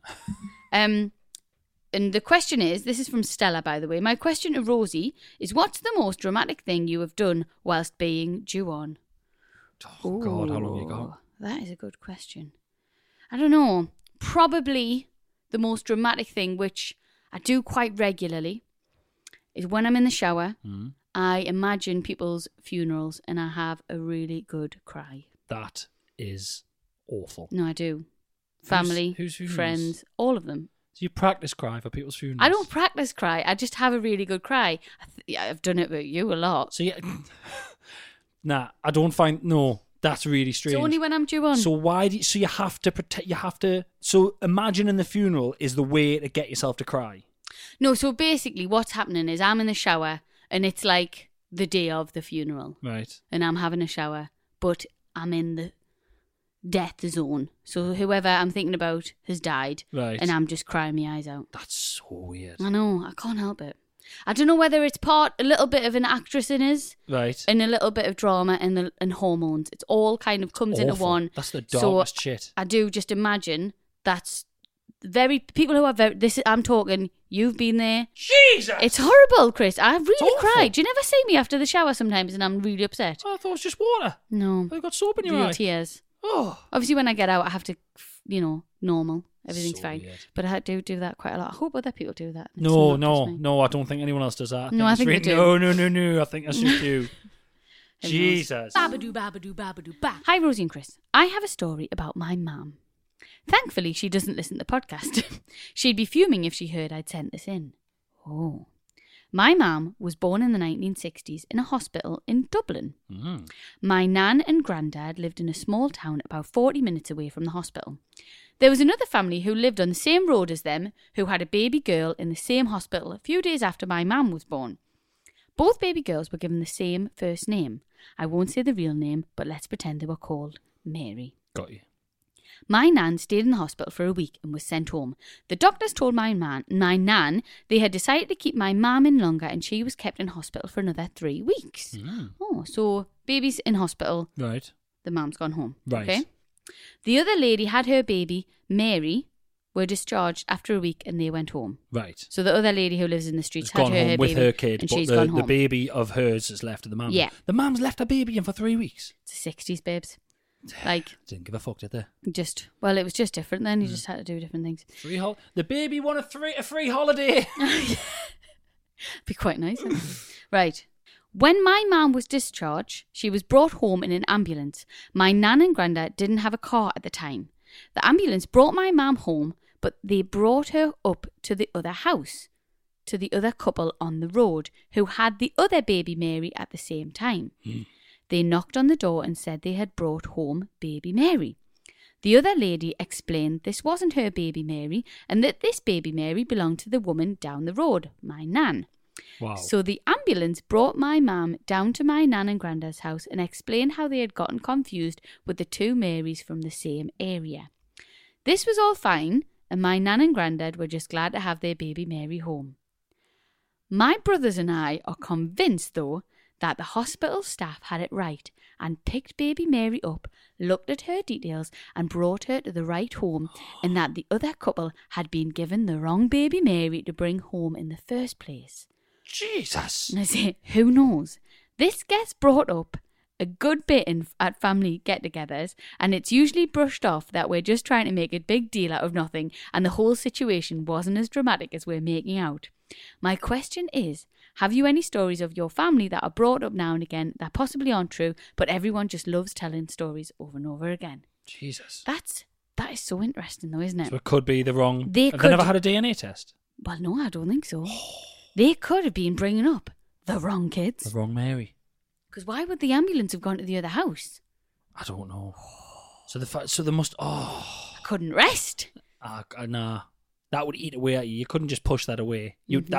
And the question is, this is from Stella, by the way. My question to Rosie is, what's the most dramatic thing you have done whilst being due on? Oh, God, how long you got? That is a good question. I don't know. Probably the most dramatic thing, which I do quite regularly, is when I'm in the shower, I imagine people's funerals and I have a really good cry. That is awful. No, I do. Family, whose funerals? friends, all of them. So you practice cry for people's funerals? I don't practice cry. I just have a really good cry. I've done it with you a lot. So yeah, nah, I don't find that's really strange. It's only when I'm due on. So why? So you have to protect. You have to. So imagining the funeral is the way to get yourself to cry. No. So basically, what's happening is I'm in the shower and it's like the day of the funeral, right? And I'm having a shower, but I'm in the death zone. So whoever I'm thinking about has died, right? And I'm just crying my eyes out. That's so weird. I know. I can't help it. I don't know whether it's a little bit of an actress in us, right, and a little bit of drama and hormones. It's all kind of comes into one. That's the darkest shit. I do just imagine that's people who are I'm talking. You've been there. Jesus, it's horrible, Chris. I really cried. Do you never see me after the shower sometimes, and I'm really upset? I thought it was just water. No, I've got soap in your real eye. Tears. Oh, obviously when I get out, I have to, normal. Everything's so fine. weird. But I do that quite a lot. I hope other people do that. No, I don't think anyone else does that. I think they do. No, I think that's just you. Jesus. Babadoo, babadoo, babadoo, ba. Hi, Rosie and Chris. I have a story about my mum. Thankfully, she doesn't listen to the podcast. She'd be fuming if she heard I'd sent this in. Oh. My mum was born in the 1960s in a hospital in Dublin. My nan and granddad lived in a small town about 40 minutes away from the hospital. There was another family who lived on the same road as them who had a baby girl in the same hospital a few days after my mum was born. Both baby girls were given the same first name. I won't say the real name, but let's pretend they were called Mary. Got you. My nan stayed in the hospital for a week and was sent home. The doctors told my nan they had decided to keep my mum in longer and she was kept in hospital for another 3 weeks. Oh, so baby's in hospital. Right. The mum's gone home. Right. Okay. The other lady had her baby, Mary, were discharged after a week and they went home. Right. So the other lady who lives in the streets Has had gone home her with baby her kid, and but she's gone home. the baby of hers is left to the mum. Yeah. The mum's left her baby in for 3 weeks. It's the 60s, babes. Like, Didn't give a fuck, did they? Well, it was just different then. You just had to do different things. The baby won a free holiday. Be quite nice, wouldn't it? Right. When my mum was discharged, she was brought home in an ambulance. My nan and granddad didn't have a car at the time. The ambulance brought my mum home, but they brought her up to the other house, to the other couple on the road, who had the other baby Mary at the same time. They knocked on the door and said they had brought home baby Mary. The other lady explained this wasn't her baby Mary and that this baby Mary belonged to the woman down the road, my nan. Wow. So the ambulance brought my mum down to my nan and granddad's house and explained how they had gotten confused with the two Marys from the same area. This was all fine, and my nan and granddad were just glad to have their baby Mary home. My brothers and I are convinced, though, that the hospital staff had it right and picked baby Mary up, looked at her details and brought her to the right home, and that the other couple had been given the wrong baby Mary to bring home in the first place. Jesus. And I say, who knows? This gets brought up a good bit at family get-togethers, and it's usually brushed off that we're just trying to make a big deal out of nothing and the whole situation wasn't as dramatic as we're making out. My question is, have you any stories of your family that are brought up now and again that possibly aren't true, but everyone just loves telling stories over and over again? Jesus. That is so interesting though, isn't it? So it could be the wrong... They Have they never had a DNA test? Well, no, I don't think so. They could have been bringing up the wrong kids. The wrong Mary. Because why would the ambulance have gone to the other house? I don't know. So they must... Oh. I couldn't rest. Nah. That would eat away at you. You couldn't just push that away.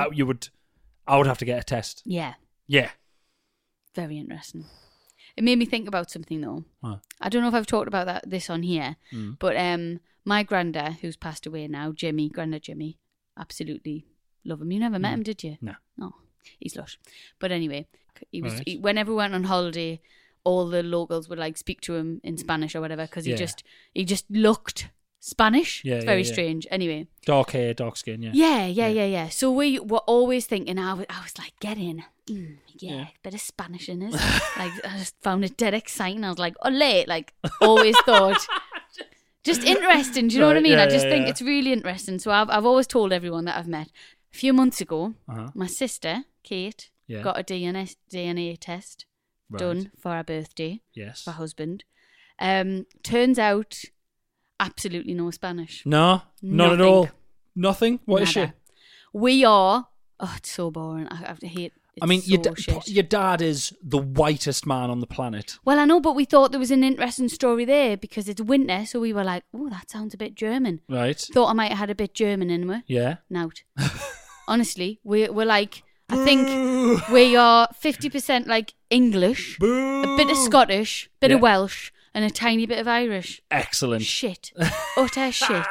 I would have to get a test. Yeah. Yeah. Very interesting. It made me think about something though. Huh. I don't know if I've talked about this on here, but my granddad, who's passed away now, Grandad Jimmy, absolutely love him. You never met him, did you? No. No, he's lush. But anyway, Right. whenever we went on holiday, all the locals would like speak to him in Spanish or whatever because he just looked Spanish. Yeah, it's very yeah. strange. Anyway. Dark hair, dark skin, yeah. Yeah. So we were always thinking, I was like, get in. Bit of Spanish in us. Like, I just found it dead exciting. I was like, ole, like, always thought. Just interesting, do you know what I mean? Yeah, I just think it's really interesting. So I've always told everyone that I've met. A few months ago, my sister, Kate, got a DNA test done for her birthday. Yes. For her husband. Turns out, absolutely no Spanish. No? Not at all? Nothing? What is she? We are... Oh, it's so boring. I hate... I mean, shit. your dad is the whitest man on the planet. Well, I know, but we thought there was an interesting story there because it's winter, so we were like, oh, that sounds a bit German. Right. Thought I might have had a bit German in me. Yeah. Nout. Honestly, we're like, I think we are 50% like English, a bit of Scottish, bit of Welsh, and a tiny bit of Irish. Excellent. Shit. Utter shit.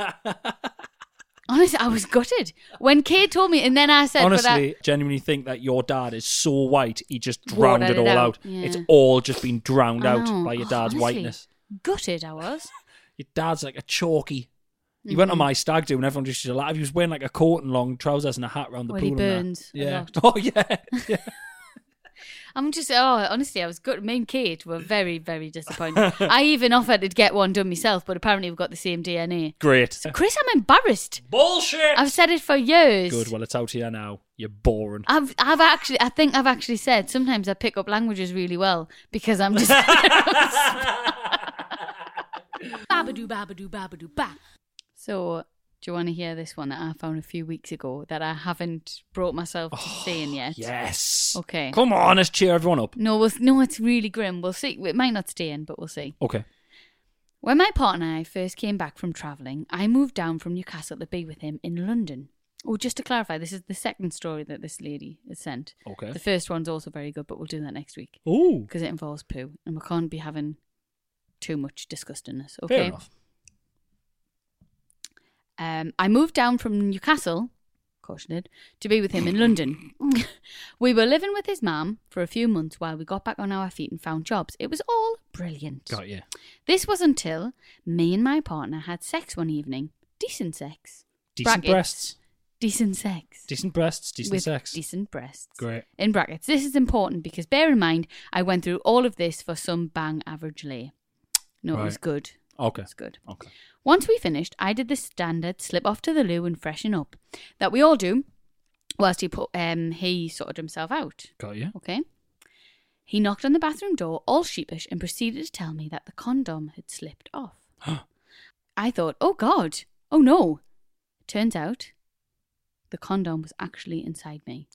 Honestly, I was gutted when Kate told me, and then I said, honestly, genuinely think that your dad is so white, he just drowned it all out. Yeah. It's all just been drowned out by your dad's honestly, whiteness. Gutted I was. Your dad's like a chalky. He went on my stag do and everyone just used to laugh. He was wearing like a coat and long trousers and a hat around the pool. He burns. Yeah. Oh, yeah. I'm just, honestly, I was good. Me and Kate were very, very disappointed. I even offered to get one done myself, but apparently we've got the same DNA. Great. Chris, I'm embarrassed. Bullshit. I've said it for years. Good. Well, it's out here now. You're boring. I think I've actually said sometimes I pick up languages really well because I'm just. Babadoo, babadoo, babadoo, ba. So, do you want to hear this one that I found a few weeks ago that I haven't brought myself to saying yet? Yes. Okay. Come on, let's cheer everyone up. No, it's really grim. We'll see. It might not stay in, but we'll see. Okay. When my partner and I first came back from travelling, I moved down from Newcastle to be with him in London. Oh, just to clarify, this is the second story that this lady has sent. Okay. The first one's also very good, but we'll do that next week. Ooh. Because it involves poo, and we can't be having too much disgustingness. Okay. Fair enough. I moved down from Newcastle, cautioned, to be with him in London. We were living with his mum for a few months while we got back on our feet and found jobs. It was all brilliant. Got you. This was until me and my partner had sex one evening. Decent sex. Decent Brackets. breasts. Decent sex. Decent breasts. Decent with sex. Decent breasts. Great. In brackets. This is important because bear in mind, I went through all of this for some bang average lay. No, It was good. Okay. It was good. Okay. Once we finished, I did the standard slip off to the loo and freshen up that we all do whilst he sorted himself out. Got you. Okay. He knocked on the bathroom door, all sheepish, and proceeded to tell me that the condom had slipped off. I thought, oh God, oh no. Turns out, the condom was actually inside me.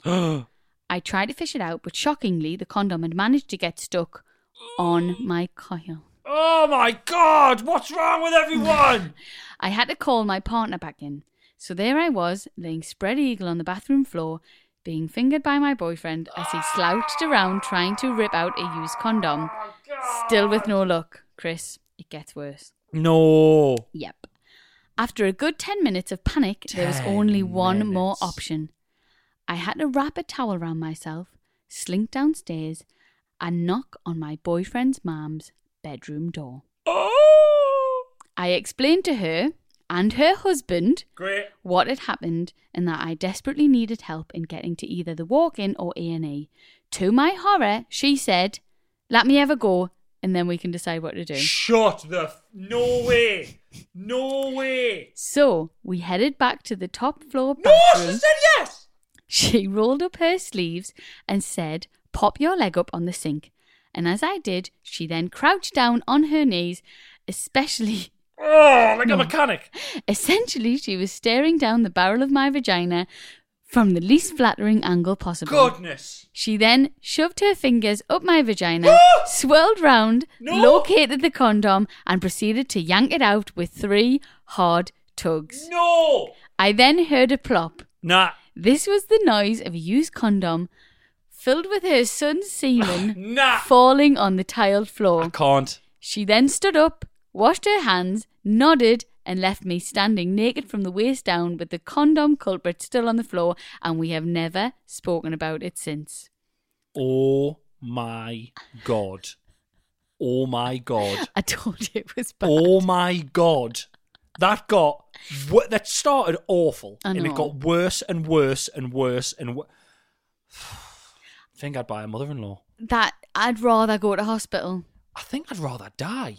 I tried to fish it out, but shockingly, the condom had managed to get stuck on my coil. Oh my God, what's wrong with everyone? I had to call my partner back in. So there I was, laying spread eagle on the bathroom floor, being fingered by my boyfriend as he slouched around trying to rip out a used condom. Still with no luck. Chris, it gets worse. No. Yep. After a good 10 minutes of panic, there was only one more option. I had to wrap a towel around myself, slink downstairs, and knock on my boyfriend's mum's bedroom door. Oh! I explained to her and her husband Great. what had happened and that I desperately needed help in getting to either the walk-in or A&E. To my horror, she said, let me have a go and then we can decide what to do. Shut the... No way. No way. So, we headed back to the top floor No, bathroom. she said yes. She rolled up her sleeves and said, pop your leg up on the sink. And as I did, she then crouched down on her knees, especially... Oh, like a mechanic. Essentially, she was staring down the barrel of my vagina from the least flattering angle possible. Goodness. She then shoved her fingers up my vagina, swirled round, located the condom, and proceeded to yank it out with 3 hard tugs. No. I then heard a plop. Nah. This was the noise of a used condom filled with her son's semen Nah. falling on the tiled floor. I can't. She then stood up, washed her hands, nodded, and left me standing naked from the waist down with the condom culprit still on the floor, and we have never spoken about it since. Oh my God. Oh my God. I told you it was bad. Oh my God. That started awful. I And it know. got worse and worse and worse and worse. I think I'd buy a mother-in-law. That I'd rather go to hospital. I think I'd rather die.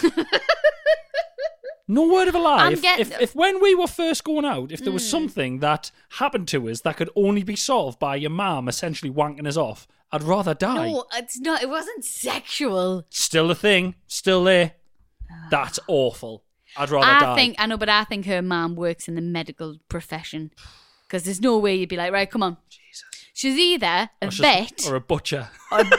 No word of a lie. If when we were first going out, if there was something that happened to us that could only be solved by your mum essentially wanking us off, I'd rather die. No, it's not. It wasn't sexual. Still a thing. Still there. That's awful. I'd rather die. I think her mum works in the medical profession. Because there's no way you'd be like, right, come on. Jesus. She's either a vet or a butcher. or a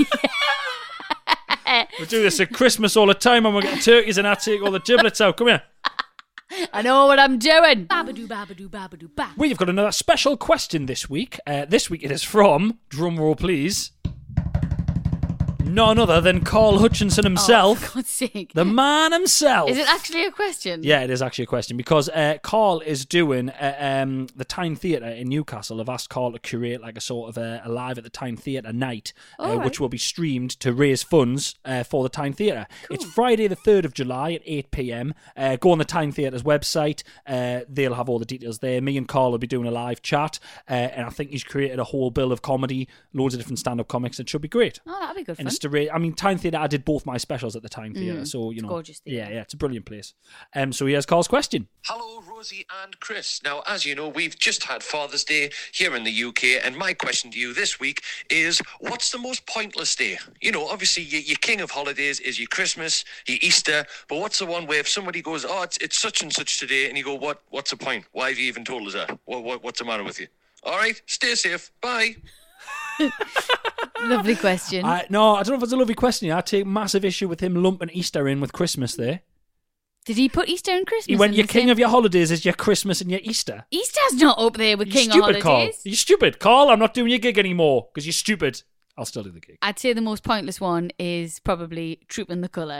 We do this at Christmas all the time, and we're getting turkeys and I take all the giblets out. Come here. I know what I'm doing. Babadoo, babadoo, babadoo, ba. We've got another special question this week. This week it is from, drum roll please, None other than Carl Hutchinson himself. Oh, for God's sake. The man himself. Is it actually a question? Yeah, it is actually a question because Carl is doing the Tyne Theatre in Newcastle. I've asked Carl to curate like a sort of a live at the Tyne Theatre night, which will be streamed to raise funds for the Tyne Theatre. Cool. It's Friday the 3rd of July at 8 p.m. Go on the Tyne Theatre's website. They'll have all the details there. Me and Carl will be doing a live chat, and I think he's created a whole bill of comedy, loads of different stand-up comics. It should be great. Oh, that'd be good fun. And it's Tyne Theatre, I did both my specials at the Tyne Theatre, so, you know. Gorgeous theatre. Yeah, it's a brilliant place. So here's Carl's question. Hello, Rosie and Chris. Now, as you know, we've just had Father's Day here in the UK, and my question to you this week is, what's the most pointless day? You know, obviously, your king of holidays is your Christmas, your Easter, but what's the one where if somebody goes, oh, it's such and such today, and you go, what's the point? Why have you even told us that? What's the matter with you? All right, stay safe. Bye. Lovely question. No, I don't know if it's a lovely question. I take massive issue with him lumping Easter in with Christmas there. Did he put Easter and Christmas? He went, your king of your holidays is your Christmas and your Easter. Easter's not up there with king of holidays. Carl. You're stupid, Carl. I'm not doing your gig anymore because you're stupid. I'll still do the gig. I'd say the most pointless one is probably Trooping the Colour.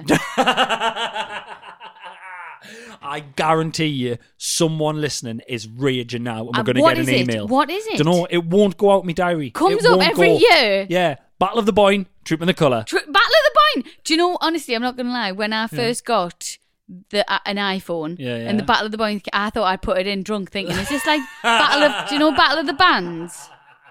I guarantee you someone listening is raging now and we're going to get an email. What is it? Don't know. It won't go out in my diary. Comes up every year. Yeah. Battle of the Boyne, Trooping the Colour. Battle of the Boyne. Do you know, honestly, I'm not going to lie, when I first got an iPhone and the Battle of the Boyne, I thought I'd put it in drunk thinking, is this like Battle of the Bands?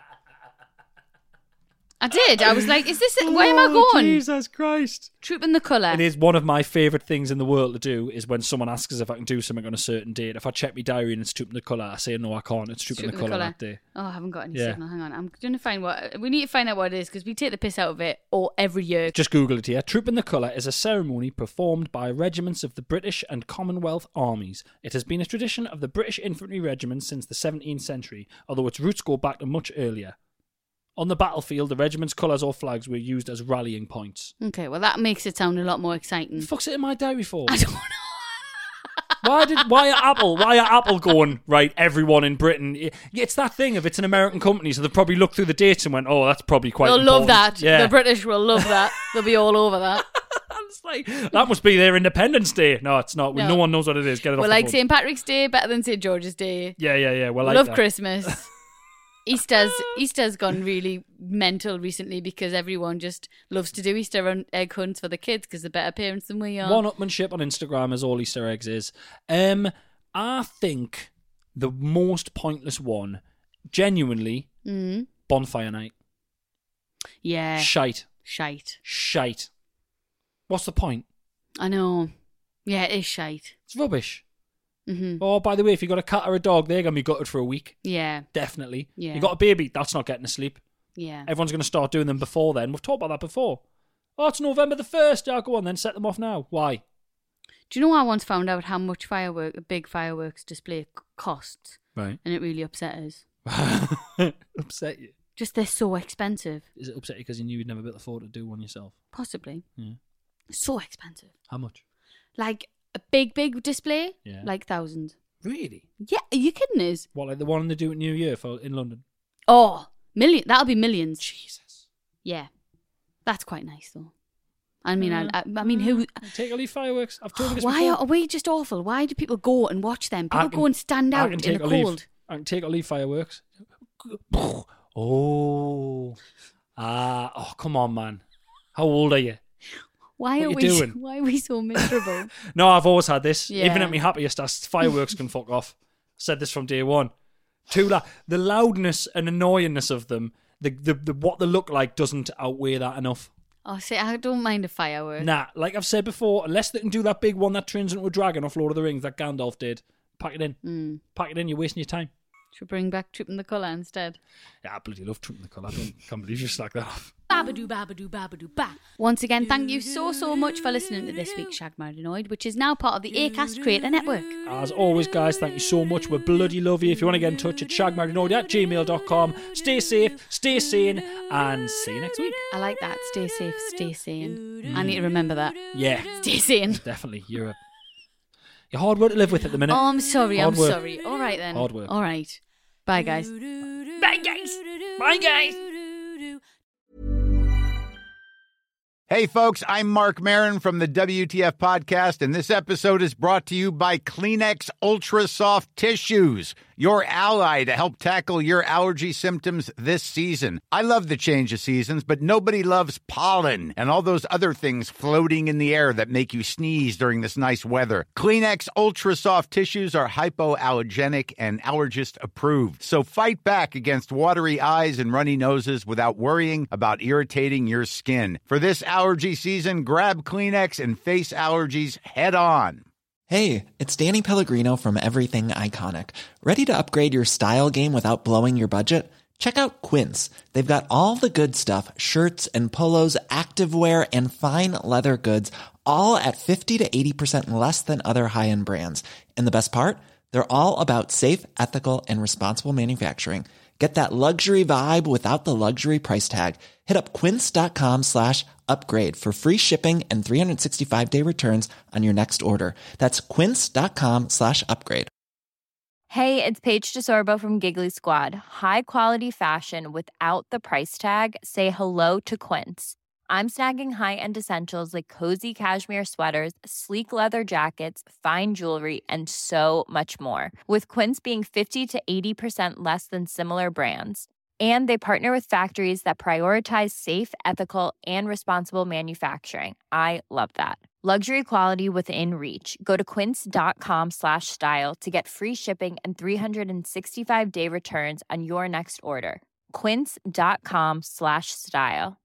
I did. I was like, is this it? Where am I going? Jesus Christ. Trooping the Colour. It is one of my favourite things in the world to do is when someone asks us if I can do something on a certain date. If I check my diary and it's Trooping the Colour, I say, no, I can't. It's Trooping the Colour that day. Oh, I haven't got any signal. Hang on. I'm going to find we need to find out what it is because we take the piss out of it every year. Just Google it here. Trooping the Colour is a ceremony performed by regiments of the British and Commonwealth armies. It has been a tradition of the British infantry regiments since the 17th century, although its roots go back to much earlier. On the battlefield, the regiment's colours or flags were used as rallying points. Okay, well that makes it sound a lot more exciting. What the fuck's it in my diary for? I don't know. Why are Apple going, right, everyone in Britain? It's that thing of it's an American company, so they've probably looked through the dates and went, oh, that's probably quite important. They'll love that. Yeah. The British will love that. They'll be all over that. It's like, that must be their Independence Day. No, it's not. No one knows what it is. Get it off well, the like phone. St. Patrick's Day, better than St. George's Day. Yeah. Well, like love that. Christmas. Easter's gone really mental recently because everyone just loves to do Easter egg hunts for the kids because they're better parents than we are. One-upmanship on Instagram as all Easter eggs is. I think the most pointless one, genuinely, bonfire night. Yeah. Shite. What's the point? I know. Yeah, it is shite. It's rubbish. Mm-hmm. Oh, by the way, if you got a cat or a dog, they're going to be gutted for a week. Yeah. Definitely. Yeah. You got a baby, that's not getting to sleep. Yeah. Everyone's going to start doing them before then. We've talked about that before. Oh, it's November the 1st. Yeah, go on then, set them off now. Why? Do you know I once found out how much a big fireworks display costs? Right. And it really upset us. Upset you? Just they're so expensive. Is it upset you because you knew you'd never be able to afford to do one yourself? Possibly. Yeah. So expensive. How much? Like a big display? Yeah. Like thousands. Really? Yeah, are you kidding us? What, like the one they do at New Year in London? Oh, that'll be millions. Jesus. Yeah. That's quite nice though. I mean, I mean, who... Take or leave fireworks. I've told you this Why before. are we just awful? Why do people go and watch them? People go and stand out in the cold. I can take or leave fireworks. Oh. Oh, come on, man. How old are you? Why are we so miserable? No, I've always had this. Yeah. Even at my happiest, fireworks can fuck off. Said this from day one. The loudness and annoyingness of them, the what they look like doesn't outweigh that enough. Oh, see, I don't mind a firework. Nah, like I've said before, unless they can do that big one that turns into a dragon off Lord of the Rings that Gandalf did, pack it in. Pack it in, you're wasting your time. Should bring back Trooping the Colour instead. Yeah, I bloody love Trooping the Colour. I can't believe you slacked that off. Babadoo, babadoo, babadoo, ba. Once again, thank you so much for listening to this week's Shag Married Annoyed, which is now part of the Acast Creator Network. As always, guys, thank you so much. We bloody love you. If you want to get in touch, it's shagmarriedannoyed@gmail.com. Stay safe, stay sane, and see you next week. I like that. Stay safe, stay sane. I need to remember that. Yeah. Stay sane. Definitely. You're hard work to live with at the minute. Oh, I'm sorry. Hard work. Sorry. All right then. Hard work. All right. Bye, guys. Bye, guys. Bye, guys. Hey, folks, I'm Mark Maron from the WTF Podcast, and this episode is brought to you by Kleenex Ultra Soft Tissues, your ally to help tackle your allergy symptoms this season. I love the change of seasons, but nobody loves pollen and all those other things floating in the air that make you sneeze during this nice weather. Kleenex Ultra Soft Tissues are hypoallergenic and allergist approved, so fight back against watery eyes and runny noses without worrying about irritating your skin. For this allergy season, grab Kleenex and face allergies head on. Hey, it's Danny Pellegrino from Everything Iconic. Ready to upgrade your style game without blowing your budget? Check out Quince. They've got all the good stuff, shirts and polos, activewear, and fine leather goods, all at 50 to 80% less than other high-end brands. And the best part? They're all about safe, ethical, and responsible manufacturing. Get that luxury vibe without the luxury price tag. Hit up quince.com/upgrade for free shipping and 365-day returns on your next order. That's quince.com/upgrade. Hey, it's Paige DeSorbo from Giggly Squad. High quality fashion without the price tag. Say hello to Quince. I'm snagging high-end essentials like cozy cashmere sweaters, sleek leather jackets, fine jewelry, and so much more. With Quince being 50 to 80% less than similar brands. And they partner with factories that prioritize safe, ethical, and responsible manufacturing. I love that. Luxury quality within reach. Go to quince.com/style to get free shipping and 365-day returns on your next order. Quince.com/style.